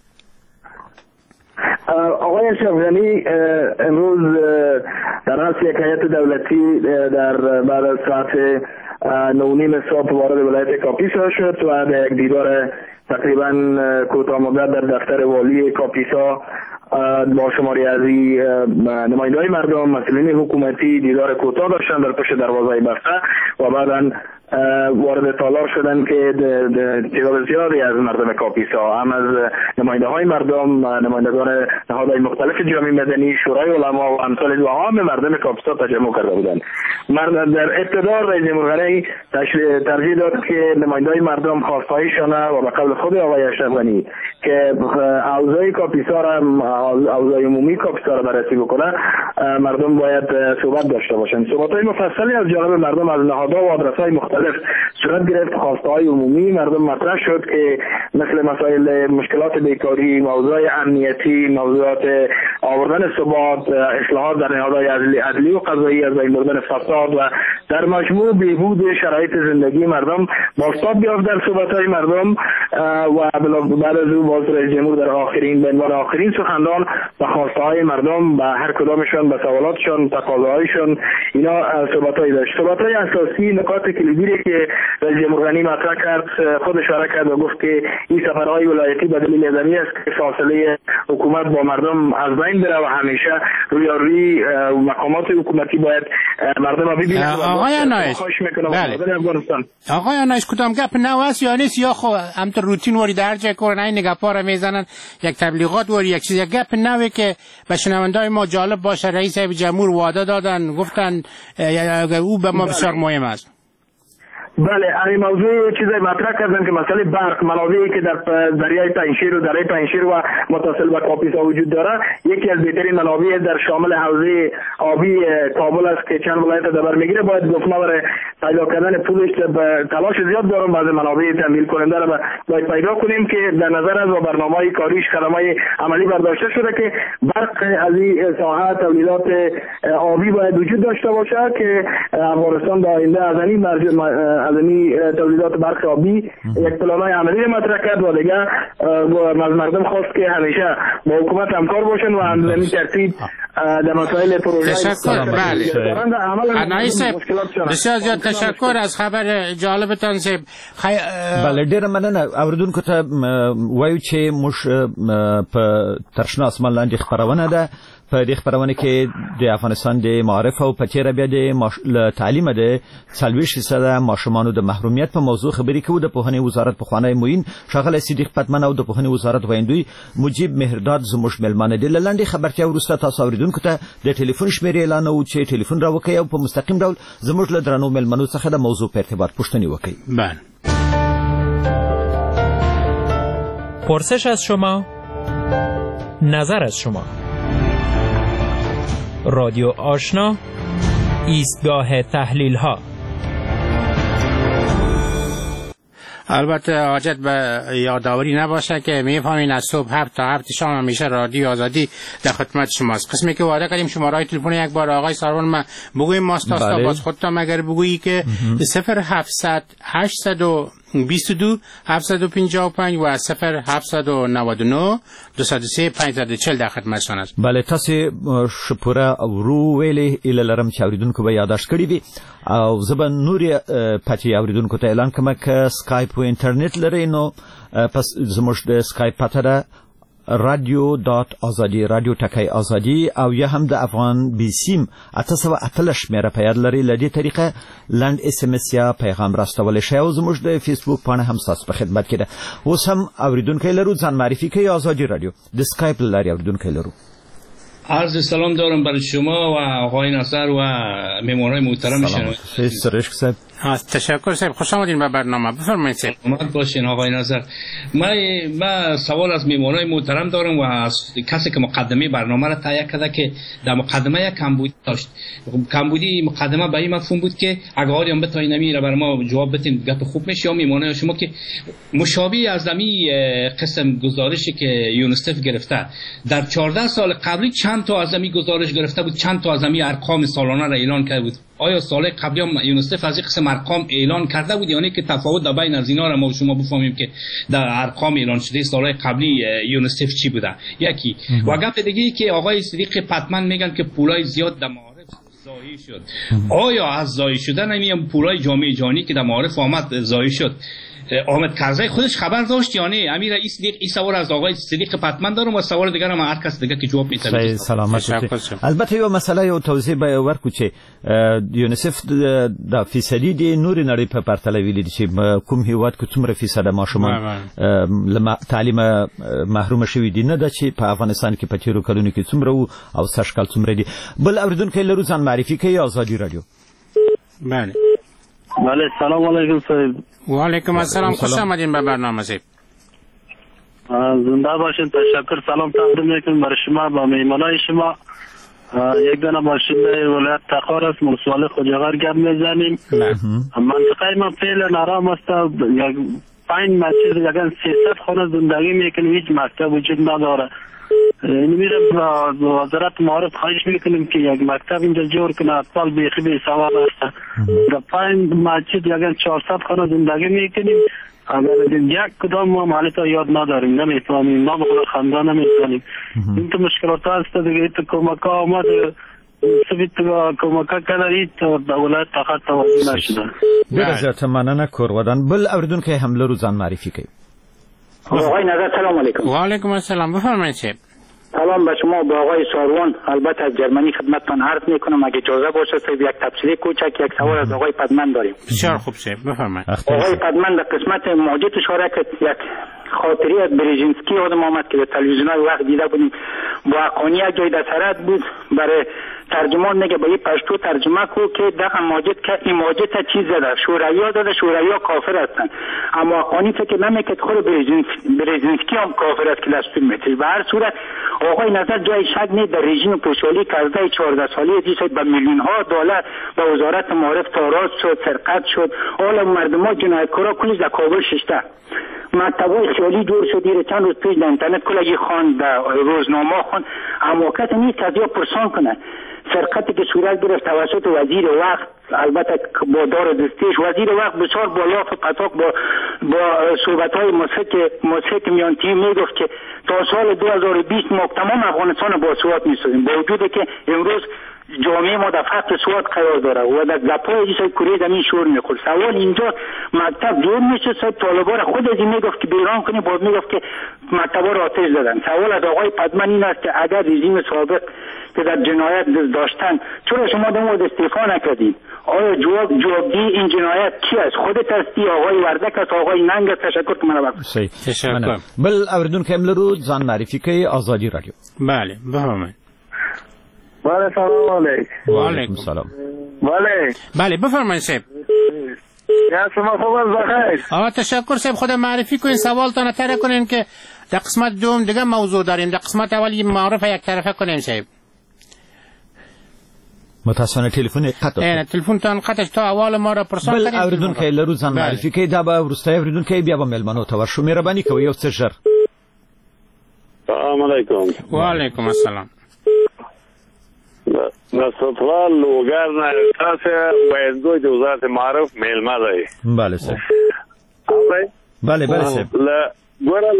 آقای اشرف غنی امروز در رأس یک هیئت دولتی در بعد از ساعت 9:30 صبح وارد ولایت کاپیسا شد و در یک دیدار تقریبا کوتاه مدت در دفتر والی کاپیسا با شماری از نماینده‌های مردم، مسئولین حکومتی دیدار کوتاه داشتن در پشت دروازه بسته و بعداً وارد تالار شدن که تعداد زیادی از مردم کاپیسا، هم از نماینده‌های مردم، نمایندگان نهادهای مختلف جامعه مدنی، شورای علما و امثال و عام مردم کاپیسا تجمع کرده بودند. در ابتدا رئیس جمهور غنی ترجیح داد که نماینده‌های مردم خواستهایشان و به قول خود آقای اشرف غنی که اوضاع کاپیسا را، اوضاع عمومی کاپیسا را بررسی بکنه، مردم باید صحبت داشته باشند. صحبت‌های مفصلی از جانب مردم از نهادها و آدرس‌های مختلف صورت گرفت. خواسته‌های عمومی مردم مطرح شد که مثل مسائل مشکلات بیکاری، موضوع امنیتی، موضوعات آوردن ثبات، اصلاحات در نهادهای عدلی و قضایی، از بین بردن فساد و در مجموع بهبود شرایط زندگی مردم بازتاب یافت در صحبت‌های مردم. و بعد از او باز رئیس جمهور در آخرین به عنوان آخرین سخنران به خواسته‌های مردم، به هر کدامشان، به سوالاتشان، تقاضاهایشان، اینا صحبت‌هایی داشت. صحبت‌های اساسی، نکات کلیدی که رئیس جمهور غنی مطرح کرد، خود اشاره کرد و گفت که این سفرهای ولایتی به دلیل ازمی است که فاصله حکومت با مردم از بین بره و همیشه روی مقامات حکومتی باید مردم را ببینند. آقای انایش، آقای انایش کدام گپ نو است یا نیست، یا خو همطور روتین وری درجه کردن این گپا را میزنن، یک تبلیغات وری یک چیز، یک گپ نوی که به شنونده‌های ما جالب باشه. رئیس جمهور وعده دادن، گفتن او به ما بسیار مهم است. بله، این موضوع چیزای مطرح کردن که مسئله برق، منابعی که در دریای پنجشیر و دره پنجشیر و متصل به کاپیسا وجود داره، یکی از بهترین منابع در شامل حوزه آبی کابل است که چند ولایت در بر میگیره. باید گفتم برای پیدا کردن پولش تلاش زیاد دارم، بعض منابع تامین کننده را باید پیدا کنیم که در نظر از برنامه‌های کاریش کلمه عملی برداشته شده که برق از این ساحه تولیدات آبی باید وجود داشته باشه که افغانستان در آینده از این تولیدات برق آبی یک پلان‌های عملی مطرح کرد و دیگه از مردم خواست که همیشه با حکومت همکار باشن و همین ترتیب در مسائل پروژه. تشکر. بسیار زیاد تشکر از خبر جالبتان صاحب. بله ډیره مننه. اوریدونکو ته وایو چې موږ په ترشنا اسمان لاندې خبرونه ده. په دې خبرونه کې د افغانستان د معارف او په تیر بیا د تعلیم د 40% ماشومانو د محرومیت په موضوع خبرې کوو. د پوهنې وزارت په خوانی موین شغله صدیق پتمن او د پوهنې وزارت ویندوی مجيب مهرداد زموږ ملمانه د لاندې خبرتیا ورسته تاسو اوریدونکو ته د ټلیفون شمیرې اعلان او چې ټلیفون را وکړي او په مستقیم ډول زموږ له درنو ملمنو څخه د موضوع په ارتباط پوښتنه وکړي. بله. پرسش از شما، نظر از شما. رادیو آشنا، ایستگاه تحلیل ها. البته حاجت به یادآوری نباشه که میفهمین از صبح 7 تا 7 شام همیشه رادیو آزادی در خدمت شماست. قسمی که وعده کردیم شماره تلفن یک بار آقای سروان ما بگوییم ماستاستا باز خودتان مگر بگویی که 0700 822 755 و 0799 203 540 در خدمتشان است. بله تاسو شپوره او رو ویلې اله لرم چې اوریدونکو به یاداش کړی وي او زبن نوري پاتې اوریدونکو ته اعلان کوم که سکایپ او انټرنیټ لري نو پس زموږ د سکایپ پته ده radio.azadi radio ټکای ازادي او یا هم د افغان بي سیم 888 مېره په یاد لري. لدې طریقه لند اس ام اس یا پیغام راستول شي او زموږ د فیسبوک پاڼه هم تاسو په خدمت کې ده. اوس هم اوریدونکو لرو ځان معرفي کوي ازادي رادیو د سکایپ لاري اوریدونکو لرو. عرض سلام دارم برای شما و آقای نصر و مهمانان محترم شما. تشکر صاحب، خوش آمدین به برنامه. بفرمایید صاحب. اومد باشین آقای نصر. من سوال از مهمانان محترم دارم و از کسی که مقدمه برنامه را تهیه کرده که در مقدمه یک کمبودی داشت. کمبودی مقدمه به این مفهوم بود که اگه آریان بتای نمیره برای ما جواب بدین گپ خوب میشه، یا مهمانان شما که مشابه از دمی قسم گزارشی که یونیسف گرفته در 14 سال قبلی چند تا از دمی گزارش گرفته بود، چند تا از دمی ارقام سالانه را اعلان کرده بود. آیا سال قبلی هم یونیسف از این قسم ارقام اعلان کرده بود، یعنی که تفاوت در بین از اینا را ما شما بفهمیم که در ارقام اعلان شده سال قبلی یونیسف چی بوده؟ یکی و گپ دیگه ای که آقای صدیق پتمن میگن که پولای زیاد در معارف ضایع شد. آیا از ضایع شدن همین پولای جامعه جهانی که در معارف آمد ضایع شد حامد کرزی خودش خبر داشت یا نه؟ امیر این سوال از آقای صدیق پتمن دارم و سوال دیگر هم هر کس دیگه که جواب میده. سلامت. البته یو مسئله یو توضیح به ورکو چې یونیسف د فیصدی دی نور نړۍ په پرتله ویلي چې کوم هیواد کې څومره فیصد ماشومان تعلیم محروم شوي دي، نه د چې په افغانستان کې په تیرو کلونو کې څومره او سږ کال څومره دي. بل اوریدونکو لرو ځان معرفي کوي آزادی رادیو. بله سلام علیکم صاحب. و علیکم السلام، خوش آمدین به برنامه صاحب. زنده باشین. تشکر. سلام تقدیم میکنم برای شما و مهمانای شما. یک دانه باشنده ولایت تخار است، مرسوال خوجاور گپ میزنیم. منطقه ما فعلا آرام است. یک 5 مسجد یکن 300 خانه زندگی میکنیم، هیچ مکتب وجود نداره. میرم وزارت معارف خواهش میکنیم که یک مکتب اینجا جور کنه، اطفال بیخی بی سواد هستن. در 5 مسجد یکن 400 خانه زندگی میکنیم. اگر یک کدام ما محلی تا یاد نداریم، نمیفهمیم، ما بخدا خنده نمیفهمیم. این تو مشکلات هست دیگه. تو کمک ها آمد سبیت کمک کردید تا دولت تخت توازی نشده. بیر زیادت مننه کورودان. بل اوریدون که حمله رو زن معرفی که آقای نظر سلام علیکم. و علیکم السلام، بفرمایید صاحب. سلام به شما، با آقای ساروان. البته از جرمنی خدمتتان عرض میکنم اگه اجازه باشه صاحب یک تفصیلی کوچک یک سوال از آقای پدمن داریم. بسیار خوب صاحب، بفرمایید. آقای پدمن در قسمت موجود اشاره کرد یک خاطری از بریژینسکی یادم آمد که در تلویزیون‌های وقت دیده بودیم با اقانی یک جای در سرحد بود، برای ترجمان میگه با این پشتو ترجمه کو که دغه ماجد که این ماجد تا چیز زده شورویا داده، شورویا کافر هستن، اما اقانی فکر نمیکرد خود بریژینسکی هم کافر است که دستور میده. به هر صورت آقای نظر جای شک نیست در رژیم پوشالی کرده 14 سالی دیگه به میلیون ها دلار به وزارت معارف تاراج شد، سرقت شد. حالا مردم ها جنایتکارا کلی در کابل ششته. مکتبای خیالی جور شد. دیره چند روز پیش در اینترنت کلی خوان در روزنامه خوان، اما کسی نیست که از یا پرسان کنه. سرقتی که صورت گرفت توسط وزیر وقت، البته با دار دستیش وزیر وقت بسیار با لاف پتاک با صحبت‌های مسک میانتی میگفت که تا سال 2020 ما تمام افغانستان با سواد می‌سازیم، با وجودی که امروز جامعه ما در فقر سواد قرار داره و در گپ‌های جیسای کره زمین شور میخورد. سوال اینجا مکتب جور میشه، طالبا را خود از این میگفت که بیران کنی، باز میگفت که مکتبا را آتش زدن. سوال از آقای پدمن این است که اگر رژیم سابق که در جنایت داشتن چرا شما در مورد استعفا نکردین؟ آیا جوابدی این جنایت کی است؟ خودت هستی، آقای وردک است، آقای ننگ است؟ تشکر که منو بخشید. تشکر. بل اوریدون که املرو زان معرفی که آزادی رادیو. بله بفرمایید. بله سلام علیکم. و علیکم السلام. بله بفرمایید صاحب. یا شما خوب بخیر. آقا تشکر صاحب، خود معرفی کنین، سوالتان طرح کنین که در قسمت دوم دیگه موضوع داریم. در قسمت اولی معارف یک طرفه کنین صاحب. متاسفانه تلفن قطع نه تلفنتان قطع تا اول ما را پرسان کردین. بل اوریدون که لرو زن معرفی که دا به ورستای اوریدون که بیا با ملمنو تو ورشو مهربانی کوي یو څه ژر. السلام علیکم. و علیکم السلام. مصطفی لوگرن تاسو وایندو د وزارت معارف میلمه دی. بله سر. بله سر. ګوره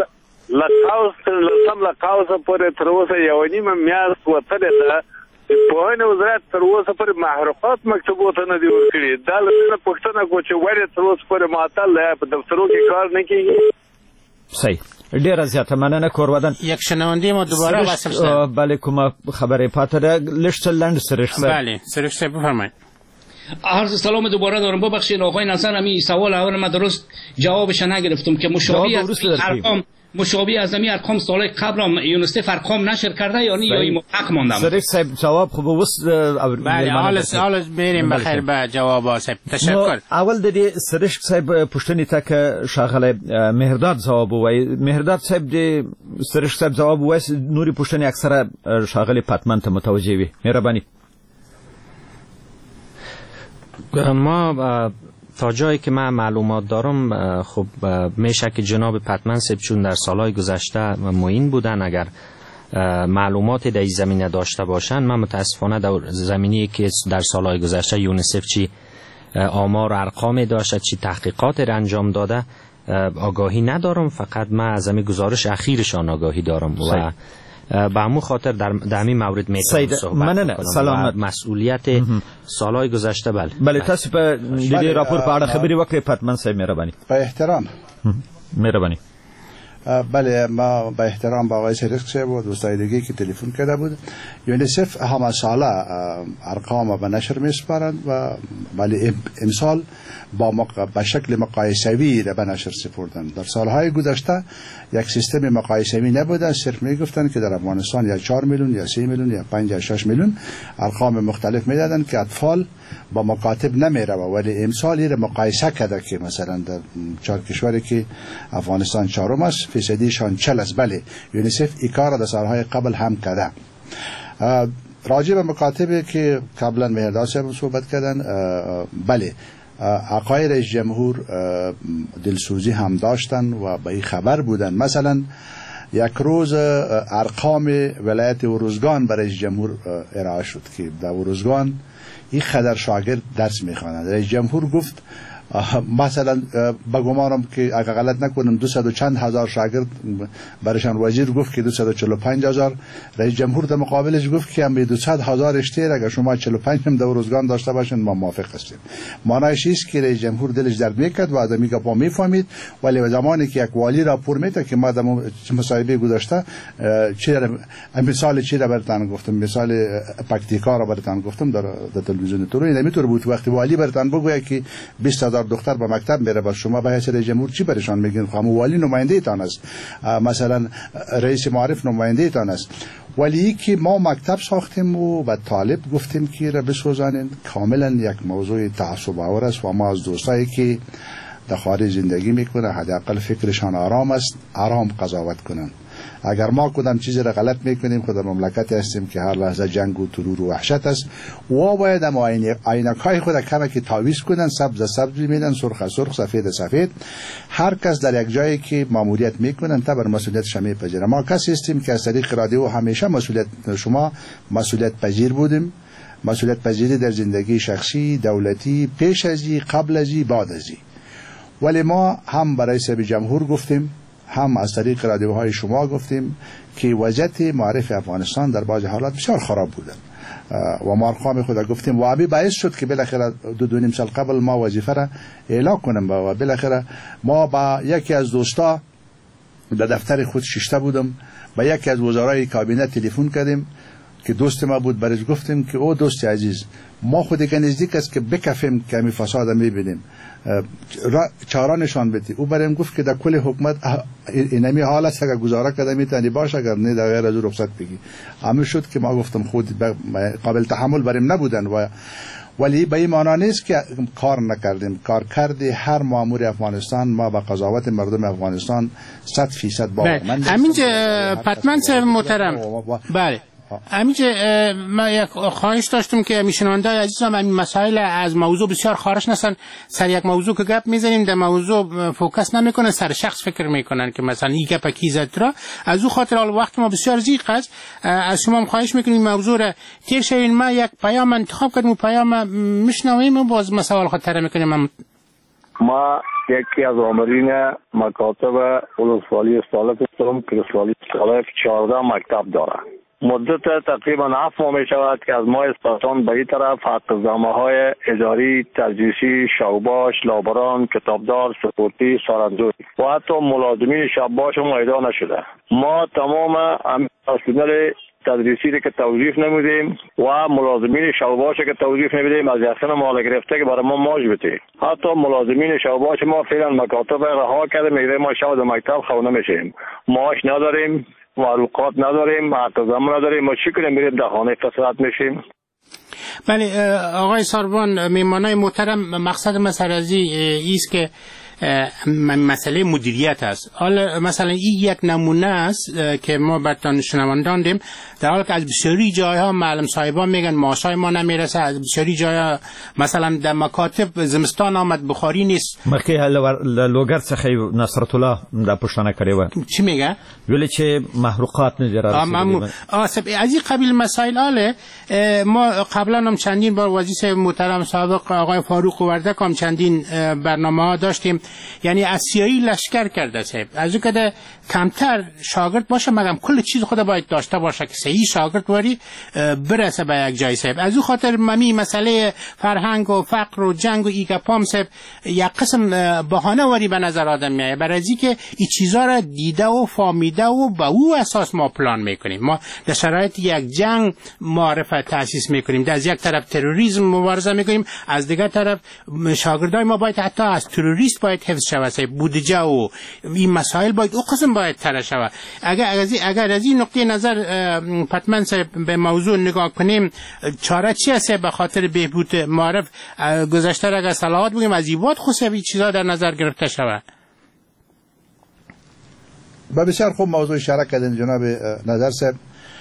لقاوس پورې تر اوسه یو نیمه میاشت وتلې ده. پوهنې وزارت تر اوسه پورې محروقات مکتوبو ته نه دي ورکړي. دا له پوښتنه کوي چې ولې تر اوسه پورې معطل دی، په دفترو کې کار نه کیږي. صحیح. ډیر زیاته مننه کورودان. یک شنونده ما دوباره وصل شد. بله کومه خبره پاتره لشت لند سرش. بله سرش بفرمایید. عرض سلام دوباره دارم. ببخشید آقای نصر، همین سوال اول ما درست جوابش نگرفتم که مشابه مشابه از همین ارقام سالهای قبل هم یونیسف ارقام نشر کرده یا نه یا این محقق مانده؟ سریع صاحب جواب خوب وست. بله حالا بریم بخیر به جواب صاحب. تشکر. اول د دې سریش صاحب پوښتنې ته که شاغله مهرداد جواب وای. مهرداد صاحب د سریش صاحب جواب وای، نوري پوښتنې اکثره شاغله پاتمن ته متوجه وي. مهرباني. ما تا جایی که من معلومات دارم خب میشه که جناب پتمن صاحب چون در سالهای گذشته معین بودن، اگر معلومات در این زمینه داشته باشن، من متاسفانه در زمینی که در سالهای گذشته یونیسف چی آمار و ارقام داشته چی تحقیقات را انجام داده آگاهی ندارم. فقط من از همین گزارش اخیرشان آگاهی دارم و به همون خاطر در همین مورد میتونم صحبت کنم. سلامت. مسئولیت سالهای گذشته بله تاسو په دې راپور په اړه خبرې وکړئ پاتمن صاحب. مهرباني. با احترام. مهرباني. بله، ما با احترام با آقای سریخ صاحب و دوستای دیگه که تلفن کرده بود، یونیسف همه ساله ارقام به نشر میسپارند و ولی امسال با شکل مقایسوی را به نشر سپردن. در سالهای گذشته یک سیستم مقایسوی نبوده، صرف میگفتن که در افغانستان یا 4 میلیون یا 3 میلیون یا 5 یا 6 میلیون ارقام مختلف میدادن که اطفال با مکاتب نمیره، ولی امسال را مقایسه کرده که مثلا در 4 کشوری که افغانستان چهارم است فیصدیشان 40 است. بله، یونیسف این کار در سالهای قبل هم کرده. راجع به مکاتبی که قبلا مهرداد صاحب صحبت کردن، بله آقای رئیس جمهور دلسوزی هم داشتن و به این خبر بودن. مثلا یک روز ارقام ولایت اروزگان برای رئیس جمهور ارائه شد که در اروزگان این خدر شاگرد درس میخوانند. رئیس جمهور گفت مثلا بگمانم که اگر غلط نکنم 200 چند هزار شاگرد برشان وزیر گفت که 245,000. رئیس جمهور در مقابلش گفت که هم 200,000 اشتیر اگر شما 45 هم در روزگان داشته باشین ما موافق هستیم. معنیش است که رئیس جمهور دلش درد میکرد و آدمی که با میفهمید، ولی زمانی که یک والی راپور میده که ما در مصاحبه گذاشته مثال چی را براتون گفتم، مثال پکتیکا را براتون گفتم در تلویزیون تورو نمیتونه بود وقتی والی براتون بگه که 20,000 دختر به مکتب میره و شما به حیث رئیس جمهور چی برشان میگین؟ خب والی نماینده تان است، مثلا رئیس معارف نماینده تان است. ولی که ما مکتب ساختیم و به طالب گفتیم که را بسوزانید، کاملا یک موضوع تعصب آور است و ما از دوستایی که در خارج زندگی میکنه حداقل فکرشان آرام است، آرام قضاوت کنن. اگر ما کدام چیزی را غلط میکنیم، خود مملکتی هستیم که هر لحظه جنگ و ترور و وحشت است و باید هم عینک‌های خود کمکی تعویض کنن، سبز سبز میدن، سرخ سرخ، سفید سفید. هر کس در یک جایی که ماموریت میکنن تا بر مسئولیتش میپذیره. ما کسی هستیم که از طریق رادیو همیشه شما مسئولیت پذیر بودیم. مسئولیت پذیری در زندگی شخصی، دولتی، پیش ازی، قبل ازی، بعد ازی. ولی ما هم برای رئیس جمهور گفتیم، هم از طریق رادیوهای شما گفتیم که وضعیت معرف افغانستان در بعض حالات بسیار خراب بودن و ما ارقام خود گفتیم و ابی باعث شد که بالاخره 2.5 سال قبل ما وظیفه را اعلام کنم و بالاخره ما با یکی از دوستا در دفتر خود ششته بودم، با یکی از وزرای کابینه تلفن کردیم که دوست ما بود، برش گفتیم که او دوست عزیز ما خود که نزدیک است که بکفیم که می فساد میبینیم، چاره نشان بدی. او برام گفت که در کل حکومت اینمی حال است اگر گزاره کرده میتونی باشه، اگر نه در غیر از او رخصت بگی. همین شد که ما گفتم خود قابل تحمل بریم نبودن ولی به این معنی نیست که کار نکردیم. کار کردی هر مامور افغانستان، ما با قضاوت مردم افغانستان 100% باورمند. همینجا پتمن صاحب محترم، بله همینجا ما یک خواهش داشتم که میشنوندای عزیزم این مسائل از موضوع بسیار خارج نشن، سر یک موضوع که گپ میزنیم در موضوع فوکس نمیکنن، سر شخص فکر میکنن که مثلا این گپ کی زد را. از او خاطر حال وقت ما بسیار ضیق است، از شما خواهش میکنیم موضوع را تیر شوین. ما یک پیام انتخاب کردیم و پیام میشنویم و باز مسائل خاطر میکنیم. ما یکی از آمرین مکاتب ولسوالی سالک هستم که ولسوالی سالک 14 مکتب داره. مدت تقریبا 7 ماه می شود که از ماه اسپاتان به این طرف حق‌نامه های اداری، تجریشی، شوباش، لابران، کتابدار، سپورتی، سارنجوی و حتی ملازمین شباش هم اعدا نشده. ما تمام پرسنل تدریسی که توظیف نمیدیم و ملازمین شوباش که توظیف نمیدیم از یخن مال گرفته که برای ما ماج بده. حتی ملازمین شوباش ما فعلا مکاتب رها کرده، میگه ما شب در مکتب خونه میشیم، معاش نداریم، معلوقات نداریم، اعتزام نداریم، ما چی کنیم؟ میریم در خانه فساد میشیم. بله آقای ساروان، میمانای محترم، مقصد مسئله است که مسئله مدیریت است. حالا مثلا این یک نمونه است که ما براتون شنوندان دیم، در حالی که از بسیاری جایها معلم صاحبان میگن معاشای ما نمیرسه، از بسیاری جایها مثلا در مکاتب زمستان آمد بخاری نیست. مخکې لوګر څخه نصرت الله دا پوښتنه کړې و. چی میگه؟ ویل چې محروقات نه درآمد. از این قبیل مسائل آله ما قبلا هم چندین بار وزیر محترم سابق آقای فاروق وردک هم چندین برنامه ها داشتیم، یعنی از سیایی لشکر کرده صاحب، از اون که کمتر شاگرد باشه مگم کل چیز خود باید داشته باشه که صحیح شاگرد واری برسه به یک جای صاحب. از اون خاطر ممی مسئله فرهنگ و فقر و جنگ و ایگپام صاحب یک قسم بهانه واری به نظر آدم میایه، برای از اینکه این چیزا را دیده و فهمیده و به او اساس ما پلان میکنیم. ما در شرایط یک جنگ معرفت تاسیس میکنیم، از یک طرف تروریسم مبارزه میکنیم، از دیگر طرف شاگردای ما باید حتی از تروریست باید حفظ شود، بودجه و این مسائل باید او قسم باید تر شود. اگر از این نقطه نظر پتمن به موضوع نگاه کنیم، چاره چی است به خاطر بهبود معرف گذشته را اگر صلاحات بگیم از این وقت خصوصی چیزا در نظر گرفته شود؟ با بسیار خوب موضوع اشاره کردن جناب نظر صاحب.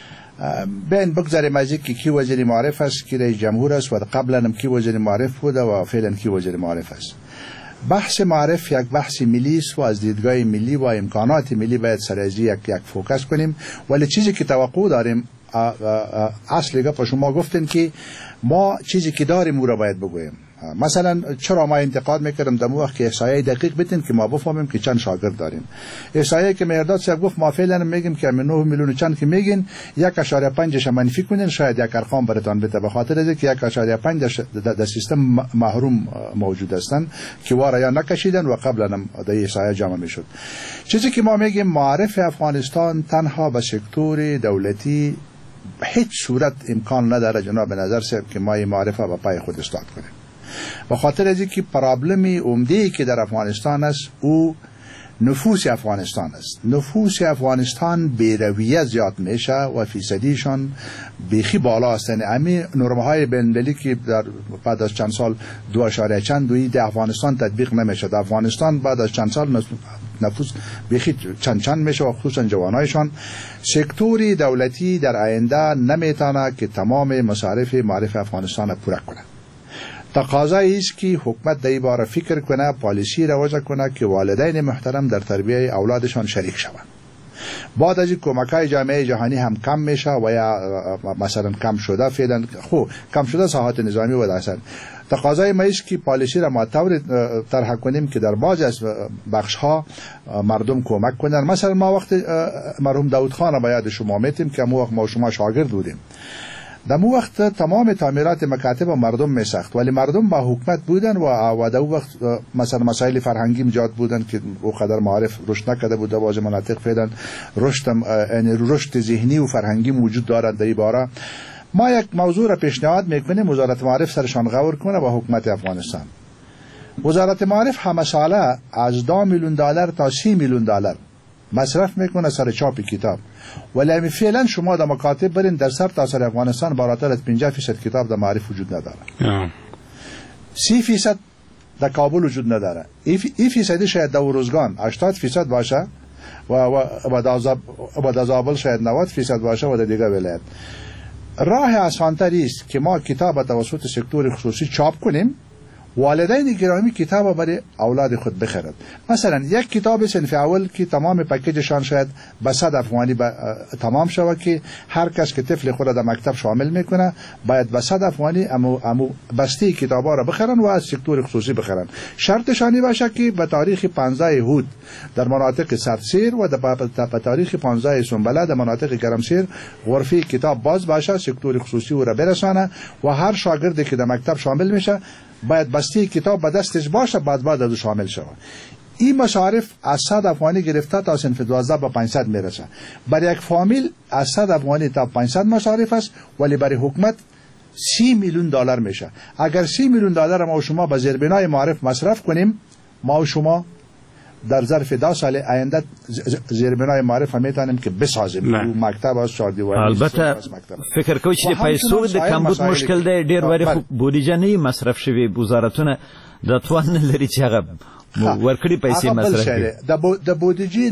بین بگذاریم از اینکه کی وزیر معرف است، کی رئیس جمهور است و قبلا هم کی وزیر معرف بوده و فعلا کی وزیر معرف است. بحث معرف یک بحث ملی است و از دیدگاه ملی و امکانات ملی باید سر از یک فوکس کنیم، ولی چیزی که توقع داریم اصلی گپ شما گفتین که ما چیزی که داریم او را باید بگوییم. مثلا چرا ما انتقاد میکردم در وقت که احصایه دقیق بتین که ما بفهمیم که چند شاگرد داریم. احصایه که مرداد صاحب گفت ما فعلا میگیم که 9 میلیون چند که میگین 1.5 منفی کنین، شاید یک ارقام براتون بده، به خاطر اینکه 1.5 در سیستم محروم موجود هستن که وارا یا نکشیدن و قبلا هم در احصایه جمع میشد. چیزی که ما میگیم معرف افغانستان تنها به سکتور دولتی هیچ صورت امکان نداره جناب نظر صاحب که ما این معرفه به پای خود استاد کنیم. به خاطر از اینکه پرابلمی عمده‌ای که در افغانستان است او نفوس افغانستان است. نفوس افغانستان بی‌رویه زیاد میشه و فیصدیشان بیخی بالا است. یعنی همین نرم‌های بین‌المللی که در بعد از چند سال 2.2 در افغانستان تطبیق نمیشه. در افغانستان بعد از چند سال نفوس بیخی چند میشه و خصوصا جوانایشان. سکتوری دولتی در آینده نمیتونه که تمام مصارف معرف افغانستان را پورا کنه. تقاضایی است که حکومت در این باره فکر کنه، پالیسی رواج کنه که والدین محترم در تربیه اولادشان شریک شوند. بعد از این کمک‌های جامعه جهانی هم کم میشه و یا مثلا کم شده فعلا کم شده ساحات نظامی و داستان. تقاضای ما است که پالیسی را طوری طرح کنیم که در بعضی از بخش‌ها مردم کمک کنن. مثلا ما وقت مرحوم داود خان را یاد شما میتیم که ما شما شاگرد بودیم. در اون وقت تمام تعمیرات مکاتب مردم میساخت، ولی مردم با حکومت بودن و در اون وقت مثلا مسائل فرهنگی مجاد بودن که او قدر معرف رشد نکرده بود. در بعضی مناطق فعلا رشد ذهنی و فرهنگی موجود دارد. در این باره ما یک موضوع را پیشنهاد میکنیم وزارت معرف سرشان غور کنه و حکومت افغانستان. وزارت معرف همه ساله از $2 میلیون تا $30 میلیون مصرف میکنه سر چاپ کتاب، ولی فعلا شما در مکاتب برین در سر تا سر افغانستان بالاتر از 50% کتاب در معرف وجود نداره. 30% در کابل وجود نداره. این فیصدی شاید در روزگان 80% باشه و در زابل شاید 90% باشه و در دیگر ولایت. راه آسان‌تری است که ما کتاب توسط سکتور خصوصی چاپ کنیم، والدین گرامی کتاب برای اولاد خود بخرد. مثلا یک کتاب صنف اول که تمام پکیجشان شاید به 100 افغانی تمام شود که هر کس که طفل خود در مکتب شامل میکنه باید به 100 افغانی امو بسته کتابا را بخرن و از سکتور خصوصی بخرن. شرطشانی باشه که به تاریخ 15 هود در مناطق سردسیر و به تاریخ 15 سنبله در مناطق گرمسیر غرفه کتاب باز باشه، سکتور خصوصی او را برسانه و هر شاگردی که در مکتب شامل میشه باید بسته کتاب به دستش باشه بعد از شامل شود. این مصارف از 100 افغانی گرفته تا صنف 12 به 500 میرسه. برای یک فامیل از 100 افغانی تا 500 مصارف است، ولی برای حکومت 30 میلیون دلار میشه. اگر 30 میلیون دلار ما و شما به زیربنای معارف مصرف کنیم، ما و شما در ظرف 10 سال آینده زیربنای معارف هم میتونیم که بسازیم. مکتب از 4 دیواری. البته فکر کوم چې د پیسو د کمبود مشکل دی، ډیر وری بودیجه نه مصرف شوی، وزارتونه د توان لري چې هغه ورکړي پیسې مصرف کړي. د بودیجې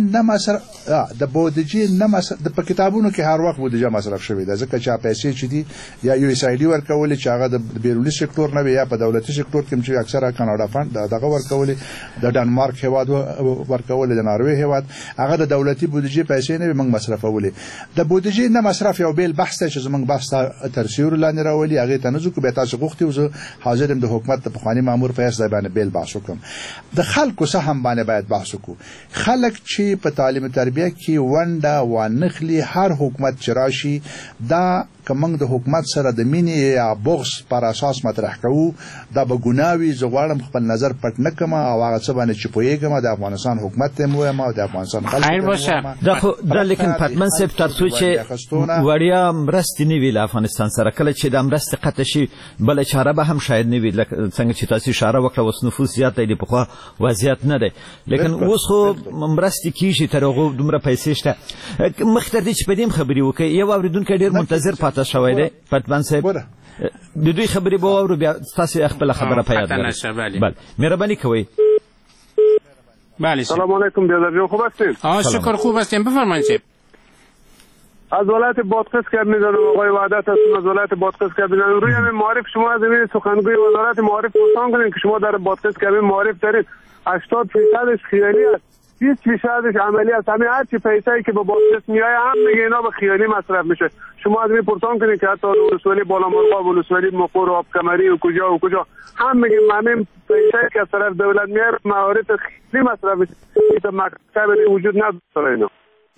نه مصرف د کتابونو کې هر وخت بودیجه مصرف شوی ده، ځکه چې پیسې چې دي یا یو اسرائیلي ورکول چې هغه د بیرونی سکتور نه یا په دولتي سکتور کې چې اکثره کاناډا فند دغه ورکول، د ډنمارک هواد ورکول، د ناروې هواد، هغه د دولتي بودیجې پیسې نه موږ مصرفولې. د بودیجې نه مصرف یو بیل بحث دی چې زموږ بحث تر سیور لاندې راولي، هغه ته نه ځو به تاسو غوښتي او زه حاضرم د حکومت د پخوانی مامور په حیث باندې بیل بحث وکړم. د خلکو سهم باندې باید بحث وکړو. خلک چې په تعلیم او تربیه کې ونده وانخلي، هر حکومت چې راشي دا کومنګ د حکومت سره د مینې یا بغض پر اساس مطرح کوو، دا به ګناوي. زه غواړم خپل نظر پټ نه کړم او هغه څه باندې چې پوهیږم د افغانستان حکومت ته مو او د افغانستان خلکو دا لیکن پاتمن صاحب ترڅو چې وړیا مرستې نه وی له افغانستان سره، کله چې د مرستې قطع شي بل چاره به هم شاید نه وي، څنګه چې تاسو اشاره وکړه اوس نفوس زیات دی په خو وضعیت نه دی، لیکن اوس خو مرستې کیږي تر هغه دومره پیسې شته. مختر دي چې په دې خبري وکړي، یو اوریدونکو ډیر منتظر پاتې شوی دی. پاتمن صاحب د دوی خبرې به اورو، بیا تاسو خپل خبره پیدا کړئ. بله مهرباني کوئ. بله سلام علیکم بیادر، خوب هستید؟ شکر خوب هستیم، بفرمایید. از ولایت بادغیس کار می‌کنم، آقای وحدت هستم، از ولایت بادغیس کار می‌کنم. روی همین معارف شما از این سخنگوی وزارت معارف پرسان کنید که شما در بادغیس کار معارف دارید 80% خیالی است، 20% عملی است. همین هر چی پیسه‌ای که به بادغیس میاد هم میگه اینا به خیالی مصرف میشه. شما از این پرسان کنید که حتی ولسوالی بالامرغاب، ولسوالی مقر، آب کمری و کجا هم میگه همین پیسه‌ای که از طرف دولت میاد موارد خیالی مصرف میشه. این مکتب وجود نداره. اینا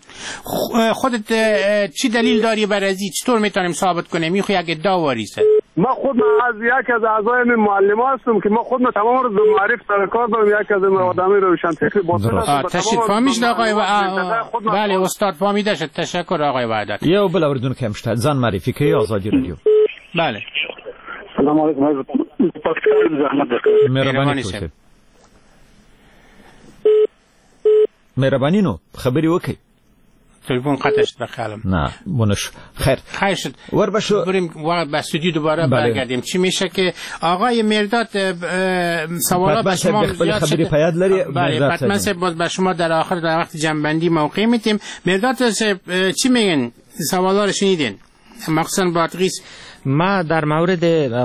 خودت چی دلیل داری برای ازی؟ چطور میتونیم ثابت کنیم؟ میخوای یک ادعا واریسه؟ ما خود از یک از اعضای معلم هستم که ما خود تمام روز معرف سر کار دارم. یک از آدمی روشنفکر باطل تشریف فهمیدید آقای بله استاد فهمیده شد. تشکر آقای وحدت. یه بل اوردون که همشتاد زن معرفی که آزادی رادیو. بله سلام علیکم. مهربانی کنید. مهربانی نو خبری وکی. تلفن قطع شد بخیالم. نه بونش خیر شد. ور باشو بریم به استودیو دوباره برگردیم. چی میشه که آقای مرداد سوالات شما زیاد خبری پیاد لري؟ بله حتما باز به شما در آخر در وقت جنبندی موقع میتیم. مرداد چی میگن؟ سوالا رو شنیدین؟ مخصوصا بادغیس. ما در مورد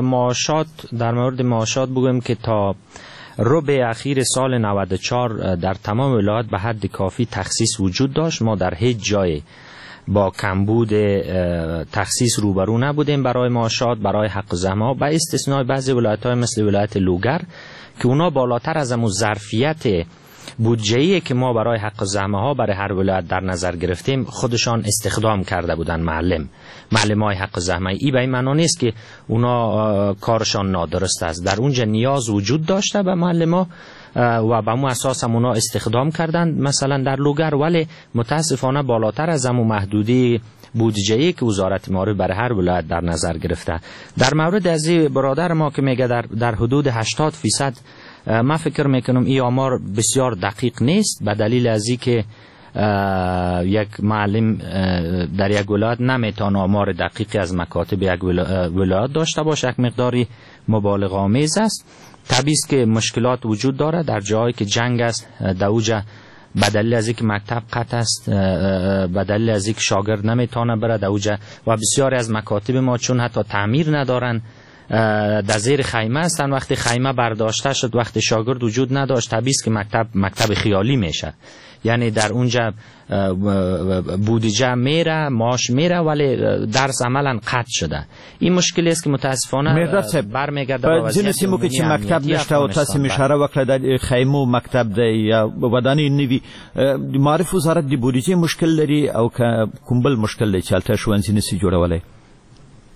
معاشات بگویم که تا ربع اخیر سال 94 در تمام ولایات به حد کافی تخصیص وجود داشت. ما در هیچ جای با کمبود تخصیص روبرو نبودیم برای معاشات، برای حق زحمه، با استثنای بعضی ولایت‌های مثل ولایت لوگر که اونا بالاتر از همون ظرفیت بودجه‌ای که ما برای حق زحمه ها برای هر ولایت در نظر گرفتیم خودشان استخدام کرده بودن معلمای حق زحمه. ای به این معنا نیست که اونا کارشان نادرست است. در اونجا نیاز وجود داشته به معلما و به اون اساس هم اونا استخدام کردند مثلا در لوگر، ولی متاسفانه بالاتر از همون محدودی بودجه‌ای که وزارت معارف برای هر ولایت در نظر گرفته. در مورد از برادر ما که میگه در حدود 80%، من فکر میکنم این آمار بسیار دقیق نیست، به دلیل از این که یک معلم در یک ولایت نمیتونه آمار دقیقی از مکاتب یک ولایت داشته باشه. یک مقداری مبالغه آمیز است. طبیعی است که مشکلات وجود داره در جایی که جنگ است، در اوجا به دلیل از اینکه مکتب قطع است، به دلیل از اینکه شاگرد نمیتونه بره در اوجا، و بسیاری از مکاتب ما چون حتی تعمیر ندارن در زیر خیمه هستن. وقتی خیمه برداشته شد، وقتی شاگرد وجود نداشت، طبیعی است که مکتب خیالی میشه. یعنی در اونجا بودجه میره، معاش میره، ولی درس عملا قطع شده. این مشکلی است که متاسفانه برمیگرده به وضعیت عمومی که مکتب نشته و تاسو اشاره وکړه د خیمه و مکتب دی یا ودانې نوي. معرف وزارت د بودجه مشکل لري او کوم بل مشکل دی چې الته ښوونځي نشي جوړولای؟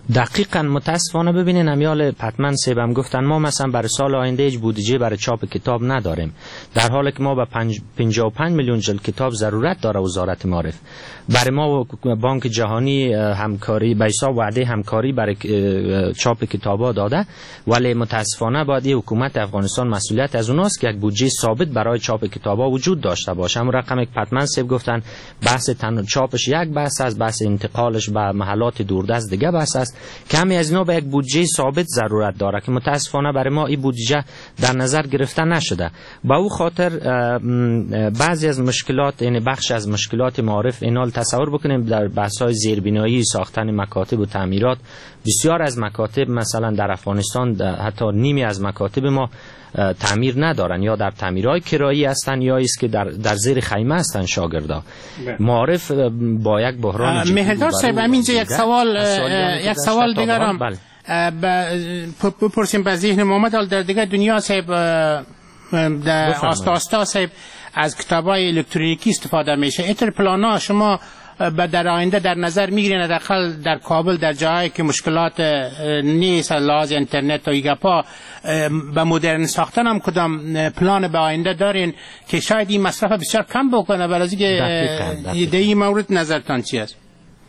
دقیقاً متاسفانه ببینین امیال پتمن سیبم گفتن ما مثلا برای سال آینده هیچ بودجه برای چاپ کتاب نداریم، در حالی که ما به 55 میلیون جلد کتاب ضرورت داره وزارت معارف. برای ما بانک جهانی همکاری به حساب وعده همکاری برای چاپ کتابا داده، ولی متاسفانه باید حکومت افغانستان مسئولیت از اوناست که یک بودجه ثابت برای چاپ کتابا وجود داشته باشه. هم رقمی که پتمن سیب گفتن بحث چاپش یک بحث است، بحث انتقالش به محلات دوردست دیگه بحث است. کمی از اینا به یک بودجه ثابت ضرورت داره که متاسفانه برای ما این بودجه در نظر گرفته نشده. با او خاطر بعضی از مشکلات، یعنی بخش از مشکلات معارف اینال تصور بکنیم در بحث‌های زیربنایی ساختن مکاتب و تعمیرات، بسیار از مکاتب مثلا در افغانستان حتی نیمی از مکاتب ما تعمیر ندارن یا در تعمیرهای کرایی هستن یا است که در زیر خیمه هستن شاگردا. معارف با یک بحران جدی مهرداد صاحب همینجا یک سوال دیگرم بپرسیم به ذهن محمد. در دیگه دنیا صاحب در آستا صاحب از کتابای الکترونیکی استفاده میشه. اینطور پلانا شما در آینده در نظر میگیرین حداقل در کابل در جایی که مشکلات نیست لحاظ اینترنت و ایگپا به مدرن ساختن هم کدام پلان به آینده دارین که شاید این مصرف بسیار کم بکنه؟ برای اینکه در این مورد نظرتان چی است؟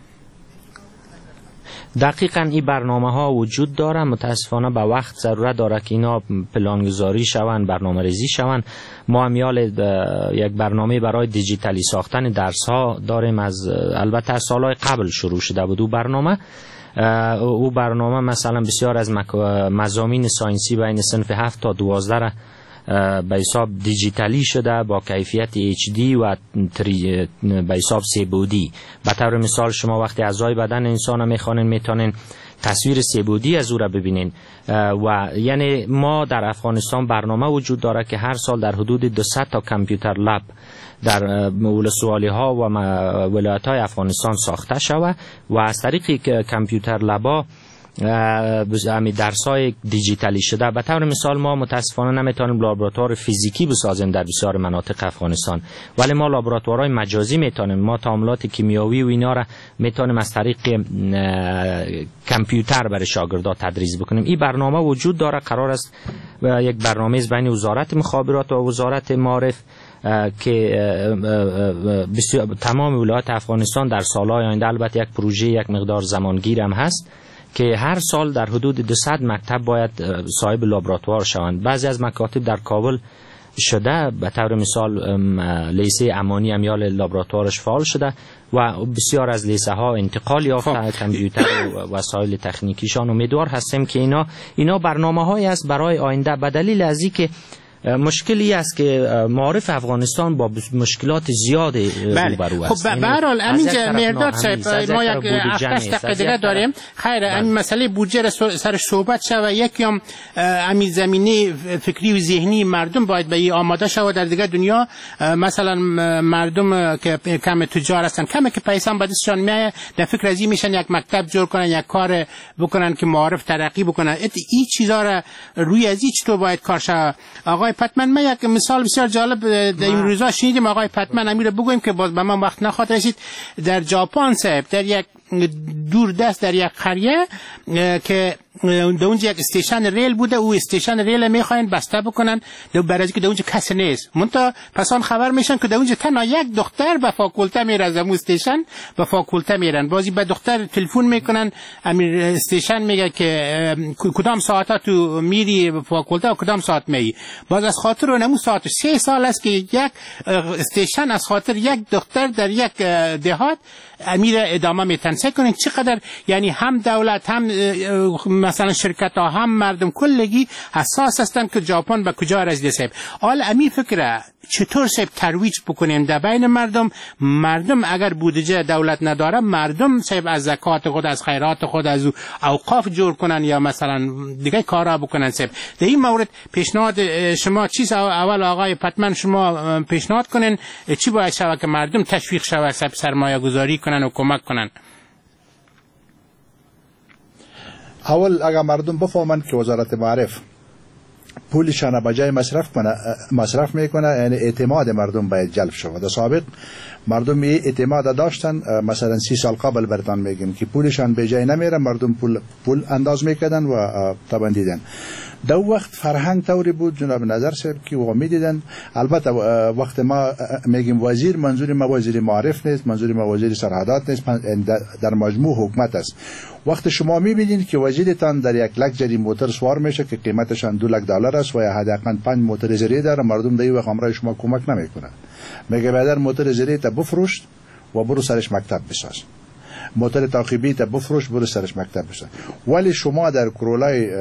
دقیقاً این برنامه ها وجود داره، متاسفانه به وقت ضرورت داره که اینا پلانگذاری شوند، برنامه ریزی شوند. ما امیال یک برنامه برای دیجیتالی ساختن درس ها داریم، از البته از سالهای قبل شروع شده بود. او برنامه مثلا بسیار از مضامین ساینسی بین صنف 7 تا 12 به حساب دیجیتالی شده با کیفیت HD و به حساب 3 بعدی. به طور مثال شما وقتی اعضای بدن انسان میخوانین میتونین تصویر 3 بعدی از او را ببینین. و یعنی ما در افغانستان برنامه وجود داره که هر سال در حدود 200 تا کامپیوتر لب در ولسوالی ها و ولایت های افغانستان ساخته شود و از طریق کامپیوتر لبا همین درسای دیجیتالی شده. به طور مثال ما متاسفانه نمیتونیم لابراتوار فیزیکی بسازیم در بسیار مناطق افغانستان، ولی ما لابراتوارهای مجازی میتونیم. ما تعاملات کیمیاوی و اینا را میتونیم از طریق کامپیوتر برای شاگردان تدریس بکنیم. این برنامه وجود داره، قرار است یک برنامه بین وزارت مخابرات و وزارت معارف که تمام ولایات افغانستان در سالهای آینده، البته یک پروژه یک مقدار زمانگیر هم هست، که هر سال در حدود 200 مکتب باید صاحب لابراتوار شوند. بعضی از مکاتب در کابل شده، به طور مثال لیسه امانی امیال لابراتوارش فعال شده و بسیار از لیسه ها انتقال یافته کامپیوتر و وسایل تکنیکیشان. امیدوار هستیم که اینا برنامه هایی است برای آینده، به دلیل از اینکه مشکلی است که معارف افغانستان با مشکلات زیاد روبرو است. خب به هر حال همینجا مهرداد صاحب ما یک 8 دقیقه دیگه داریم. خیر این مسئله بودجه را سرش صحبت شود. یکی هم همین زمینه فکری و ذهنی مردم باید به این آماده شود. در دیگه دنیا مثلا مردم که کم تجار هستن، کمی که پیسه هم به دستشان میاد، در فکر از این میشن یک مکتب جور کنن، یک کار بکنن که معارف ترقی بکنن. این چیزا را روی از این چطور باید کار شود؟ آقای پتمن ما یک مثال بسیار جالب در این روزا شنیدیم. آقای پتمن امیر بگویم که باز به من وقت نخواهد رسید. در ژاپن صاحب در یک دور دست در یک قریه که در اونجا یک استیشن ریل بوده، او استیشن ریل میخواین بسته بکنن برای اینکه در اونجا کسی نیست. منتها پسان خبر میشن که در اونجا تنها یک دختر به فاکولته میره، از اون استیشن به فاکولته میرن. بازی به دختر تلفن میکنن، امیر استیشن میگه که کدام ساعتا تو میری به فاکولته و کدام ساعت میری. باز از خاطر اون ساعت 3 سال است که یک استیشن از خاطر یک دختر در یک دهات امیر ادامه میتن. سعی کنین چقدر یعنی هم دولت هم مثلا شرکت ها هم مردم کلگی حساس هستن که ژاپن به کجا رسیده. صاحب حال امی فکره چطور صاحب ترویج بکنیم در بین مردم اگر بودجه دولت نداره، مردم صاحب از زکات خود، از خیرات خود، از اوقاف جور کنن یا مثلا دیگه کارا بکنن. صاحب در این مورد پیشنهاد شما چیز اول آقای پتمن شما پیشنهاد کنین چی باید شود که مردم تشویق شود صاحب سرمایه گذاری کنن و کمک کنن؟ اول اگر مردم بفهمند که وزارت معارف پولشان به جای مصرف میکنه، یعنی اعتماد مردم باید جلب شود. در سابق مردم اعتماد داشتن، مثلا 30 سال قبل برتان میگیم که پولشان به جای نمیره، مردم پول انداز میکردن و طبعا دیدن. در وقت فرهنگ طوری بود جناب نظر صاحب که و میدیدن. البته وقت ما میگیم وزیر، منظور ما وزیر معارف نیست، منظور ما وزیر سرحدات نیست، در مجموع حکومت است. وقت شما میبینید که وزیرتان در یک لکجری موتور سوار میشه که قیمتشان $200,000 است و یا حداقل 5 موتور زری داره، مردم در این وقت امرای شما کمک نمیکنن. میگه بعد موتور زری تا بفروش و برو سرش مکتب بساز، موتور تعقیبی تا بفروش برو سرش مکتب بساز. ولی شما در کرولای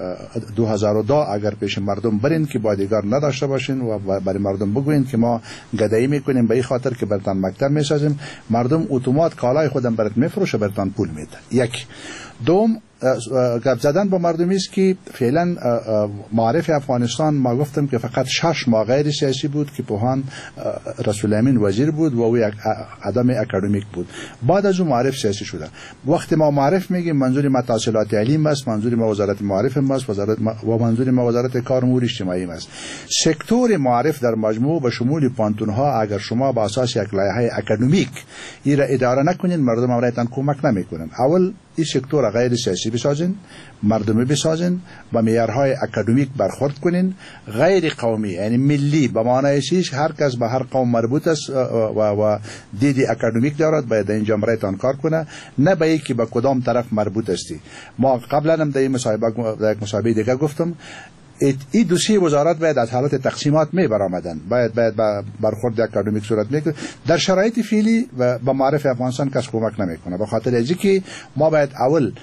2010 اگر پیش مردم برین که بادیگار نداشته باشین و برای مردم بگوین که ما گدایی میکنیم به این خاطر که برتان مکتب میسازیم، مردم اتومات کالای خودم برات میفروشه، برتان پول میده. یک. دوم، گپ زدن با مردمی است که فعلا معارف افغانستان ما گفتم که فقط 6 ماه غیر سیاسی بود که پوهان رسول امین وزیر بود و او یک آدم اکادمیک بود. بعد از اون معارف سیاسی شده. وقتی ما معارف میگیم منظور ما تحصیلات علیم است، منظور ما وزارت معارف است و منظور ما وزارت کار امور اجتماعی است. سکتور معارف در مجموع به شمول پانتون ها اگر شما با اساس یک لایحه اکادمیک این را اداره نکنین، مردم امرایتان کمک نمیکنن. اول این سکتور غیر سیاسی بسازین، مردمی بسازین، با معیارهای اکادمیک برخورد کنین، غیر قومی یعنی ملی به معنای چیز هر کس به هر قوم مربوط است و دیدی اکادمیک دارد باید اینجا مرایتان کار کنه، نه به اینکه به کدام طرف مربوط استی. ما قبلا هم در یک مصاحبه دیگه گفتم این دو سه وزارت باید از حالت تقسیمات می برآمدن، باید برخورد اکادمیک صورت میکنه. در شرایط فعلی و با معرف افغانستان کس کمک نمیکنه، به خاطر اینکه که ما باید اول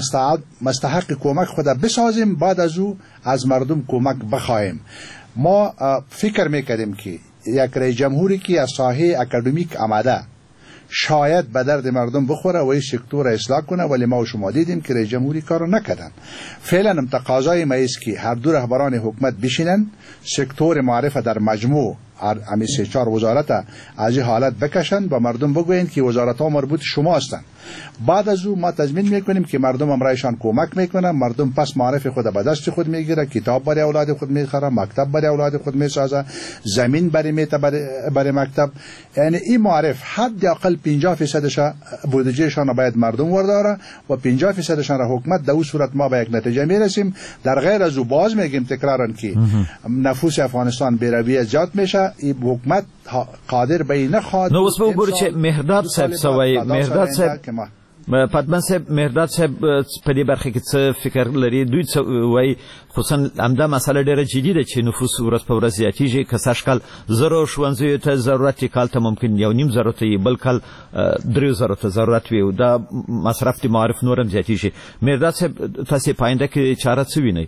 مستحق کمک خود بسازیم، بعد از او از مردم کمک بخوایم. ما فکر میکردیم که یک رئیس جمهوری که از ساحه اکادمیک آمده شاید به درد مردم بخوره و این سکتور اصلاح کنه، ولی ما و شما دیدیم که رئیس جمهوری کارو نکردن. فعلا هم تقاضای ما است که هر دو رهبران حکومت بشینن، سکتور معرف در مجموع همی 3-4 وزارت از این حالت بکشن و مردم بگوین که وزارت ها مربوط شما هستند. بعد از او ما تضمین میکنیم که مردم امرایشان کمک میکنن، مردم پس معرف خود به دست خود میگیره، کتاب برای اولاد خود میخره، مکتب برای اولاد خود میسازه، زمین برای مکتب. یعنی این معرف حداقل 50% بودجهشان باید مردم ورداره و 50% را حکومت. در اون صورت ما به یک نتیجه میرسیم. در غیر از او باز میگیم تکرارن که نفوس افغانستان بی‌رویه زیاد میشه، این حکومت قادر به این نخواد. نو اوس وګورئ چې مهرداد صاحب سوای مهرداد صاحب پدمن صاحب مهرداد صاحب په دې برخه کې څه فکر لري؟ دوی څه وایي؟ خصوصا همدا مسله ډیره جدي ده چې نفوس ورځ په ورځ زیاتیږي، که سږ کال 0 ښوونځیو ته ضرورت کال ته ممکن 1.5 ته بل کال 3 ته ضرورت وي، دا مصرف د معارف نور هم زیاتیږي. مهرداد صاحب تاسو په آینده کې چاره څه وینئ؟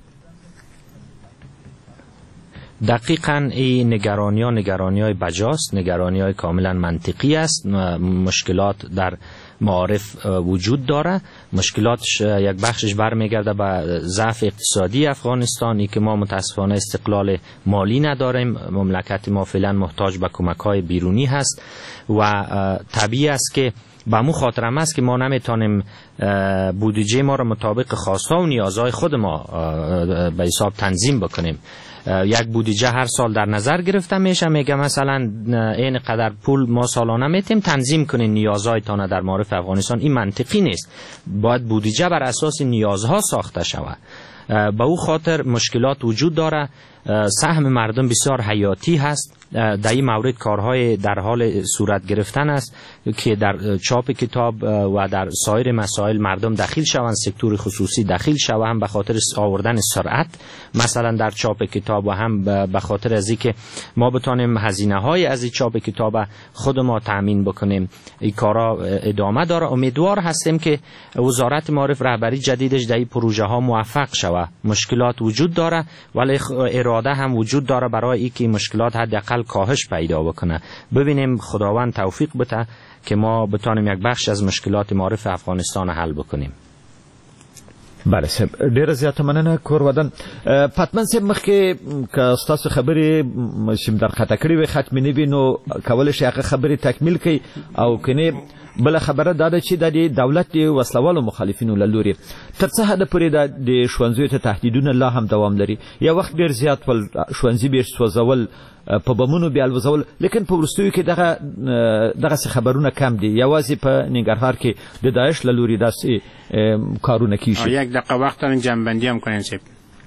دقیقاً این نگرانی های بجاست، نگرانی های کاملا منطقی است. مشکلات در معارف وجود داره، مشکلاتش یک بخشش برمیگرده به ضعف اقتصادی افغانستانی که ما متاسفانه استقلال مالی نداریم، مملکت ما فعلا محتاج به کمک های بیرونی هست و طبیعی است که به مو خاطرم است که ما نمیتونیم بودجه ما را مطابق خواسته و نیازهای خود ما به حساب تنظیم بکنیم. یک بودجه هر سال در نظر گرفته میشه، میگه مثلا این قدر پول ما سالانه میتیم تنظیم کنین نیازهایتان در معارف افغانستان. این منطقی نیست، باید بودجه بر اساس نیازها ساخته شود. به او خاطر مشکلات وجود داره. سهم مردم بسیار حیاتی هست. در این مورد کارهای در حال صورت گرفتن است که در چاپ کتاب و در سایر مسائل مردم دخیل شوند، سکتور خصوصی دخیل شوند، هم به خاطر آوردن سرعت مثلا در چاپ کتاب و هم به خاطر از اینکه ما بتانیم هزینه های از این چاپ کتاب خود ما تامین بکنیم. این کارا ادامه داره. امیدوار هستیم که وزارت معارف رهبری جدیدش در این پروژه ها موفق شود. مشکلات وجود داره ولی اراده هم وجود داره برای اینکه مشکلات حداقل کاهش پیدا بکنه. ببینیم خداوند توفیق بده که ما بتانیم یک بخش از مشکلات معارف افغانستان حل بکنیم. بله صاحب، ډیره زیاته مننه کورودن. پتمن صاحب مخکې که ستاسو خبرې سیم در خطا کړې وي ختمې نه وي نو کولی شئ هغه خبرې تکمیل کړئ او کنې بل خبره دا ده چې د دولت د وسلوالو مخالفینو له لوري تر څه حد پورې د ښوونځیو ته تهدیدونه لا هم دوام لري. یو وخت ډېر زیات ول ښوونځي بیا سوځول په بمونو بیا الوزول، لیکن په وروستیو کې دغسې خبرونه کم دي. یوازې په ننګرهار کې د داعش له لوري داسې کارونه کیږي. یک دقیقه وقت دارین جنبندی هم کنین صاحب.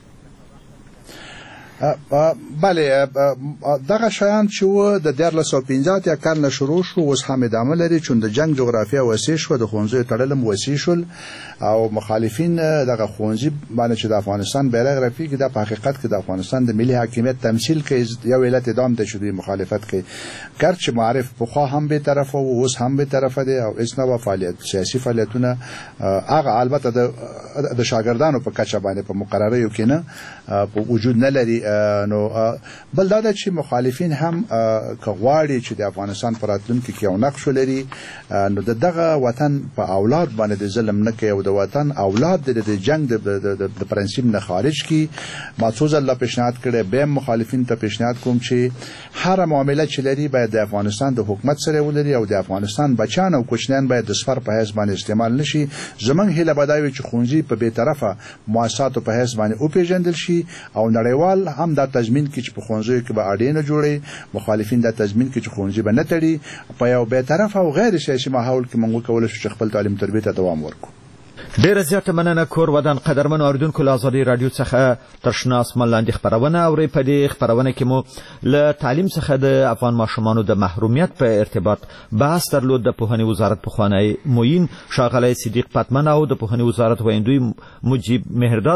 بله دغه شیان چې و د 1450 کال نه شروع شو اوس هم ادامه لري، چون د جنگ جغرافیه وسیع شو، د ښوونځیو تړل وسیع شول او مخالفین دغه ښوونځي باندې چې د افغانستان بیرغ رپیږي دا په حقیقت کې د افغانستان د ملي حاکمیت تمثیل کوي. یو علت ادام ته شوی مخالفت کوي، ګرچې معرف پخوا هم به طرف او اوس هم به طرف دی او اسنه فعالیت سیاسي فعالیتونه هغه البته د شاګردانو په کچه باندې په مقرریو کې نه په وجود نه لري. نو بل دا چې مخالفین هم کغواړي چې د افغانستان پر راتلونکي کې یو نقش لري، نو دغه وطن په اولاد باندې د ظلم نه کوي او د وطن اولاد د جنگ د پرنسپ نه خارج کی. ما څو ځله پیشنهاد کړی به مخالفین ته پیشنهاد کوم چې هر معاملې چې لري باید د افغانستان د حکومت سره ولري او د افغانستان بچان او کوچنیان باید د سفر په حساب باندې استعمال نشي. زمونږ هیله بدایي چې ښوونځي په بې طرفه مؤسساتو په حساب باندې او پیژندل شي او نړیوال هم دا تضمین کې چې په ښوونځیو کې به اړینه جوړي، مخالفین دا تضمین کې چې ښوونځي به نه تړي. په یو بې طرفه او غیر سیاسي ماحول کې موږ کولای شو چې خپل تعلیم تربیه ته دوام ورکړو. ډیره زیاته مننه کور ودان قدرمنو اوریدونکو له ازادي رادیو څخه تر شنه اسمان لاندې خبرونه اورئ. په دې خبرونه کې مو له تعلیم څخه د افغان ماشومانو د محرومیت په ارتباط بحث درلود. د پوهنې وزارت پخوانی معین ښاغلی صدیق پتمن او د پوهنې وزارت ویندوی مجیب مهرداد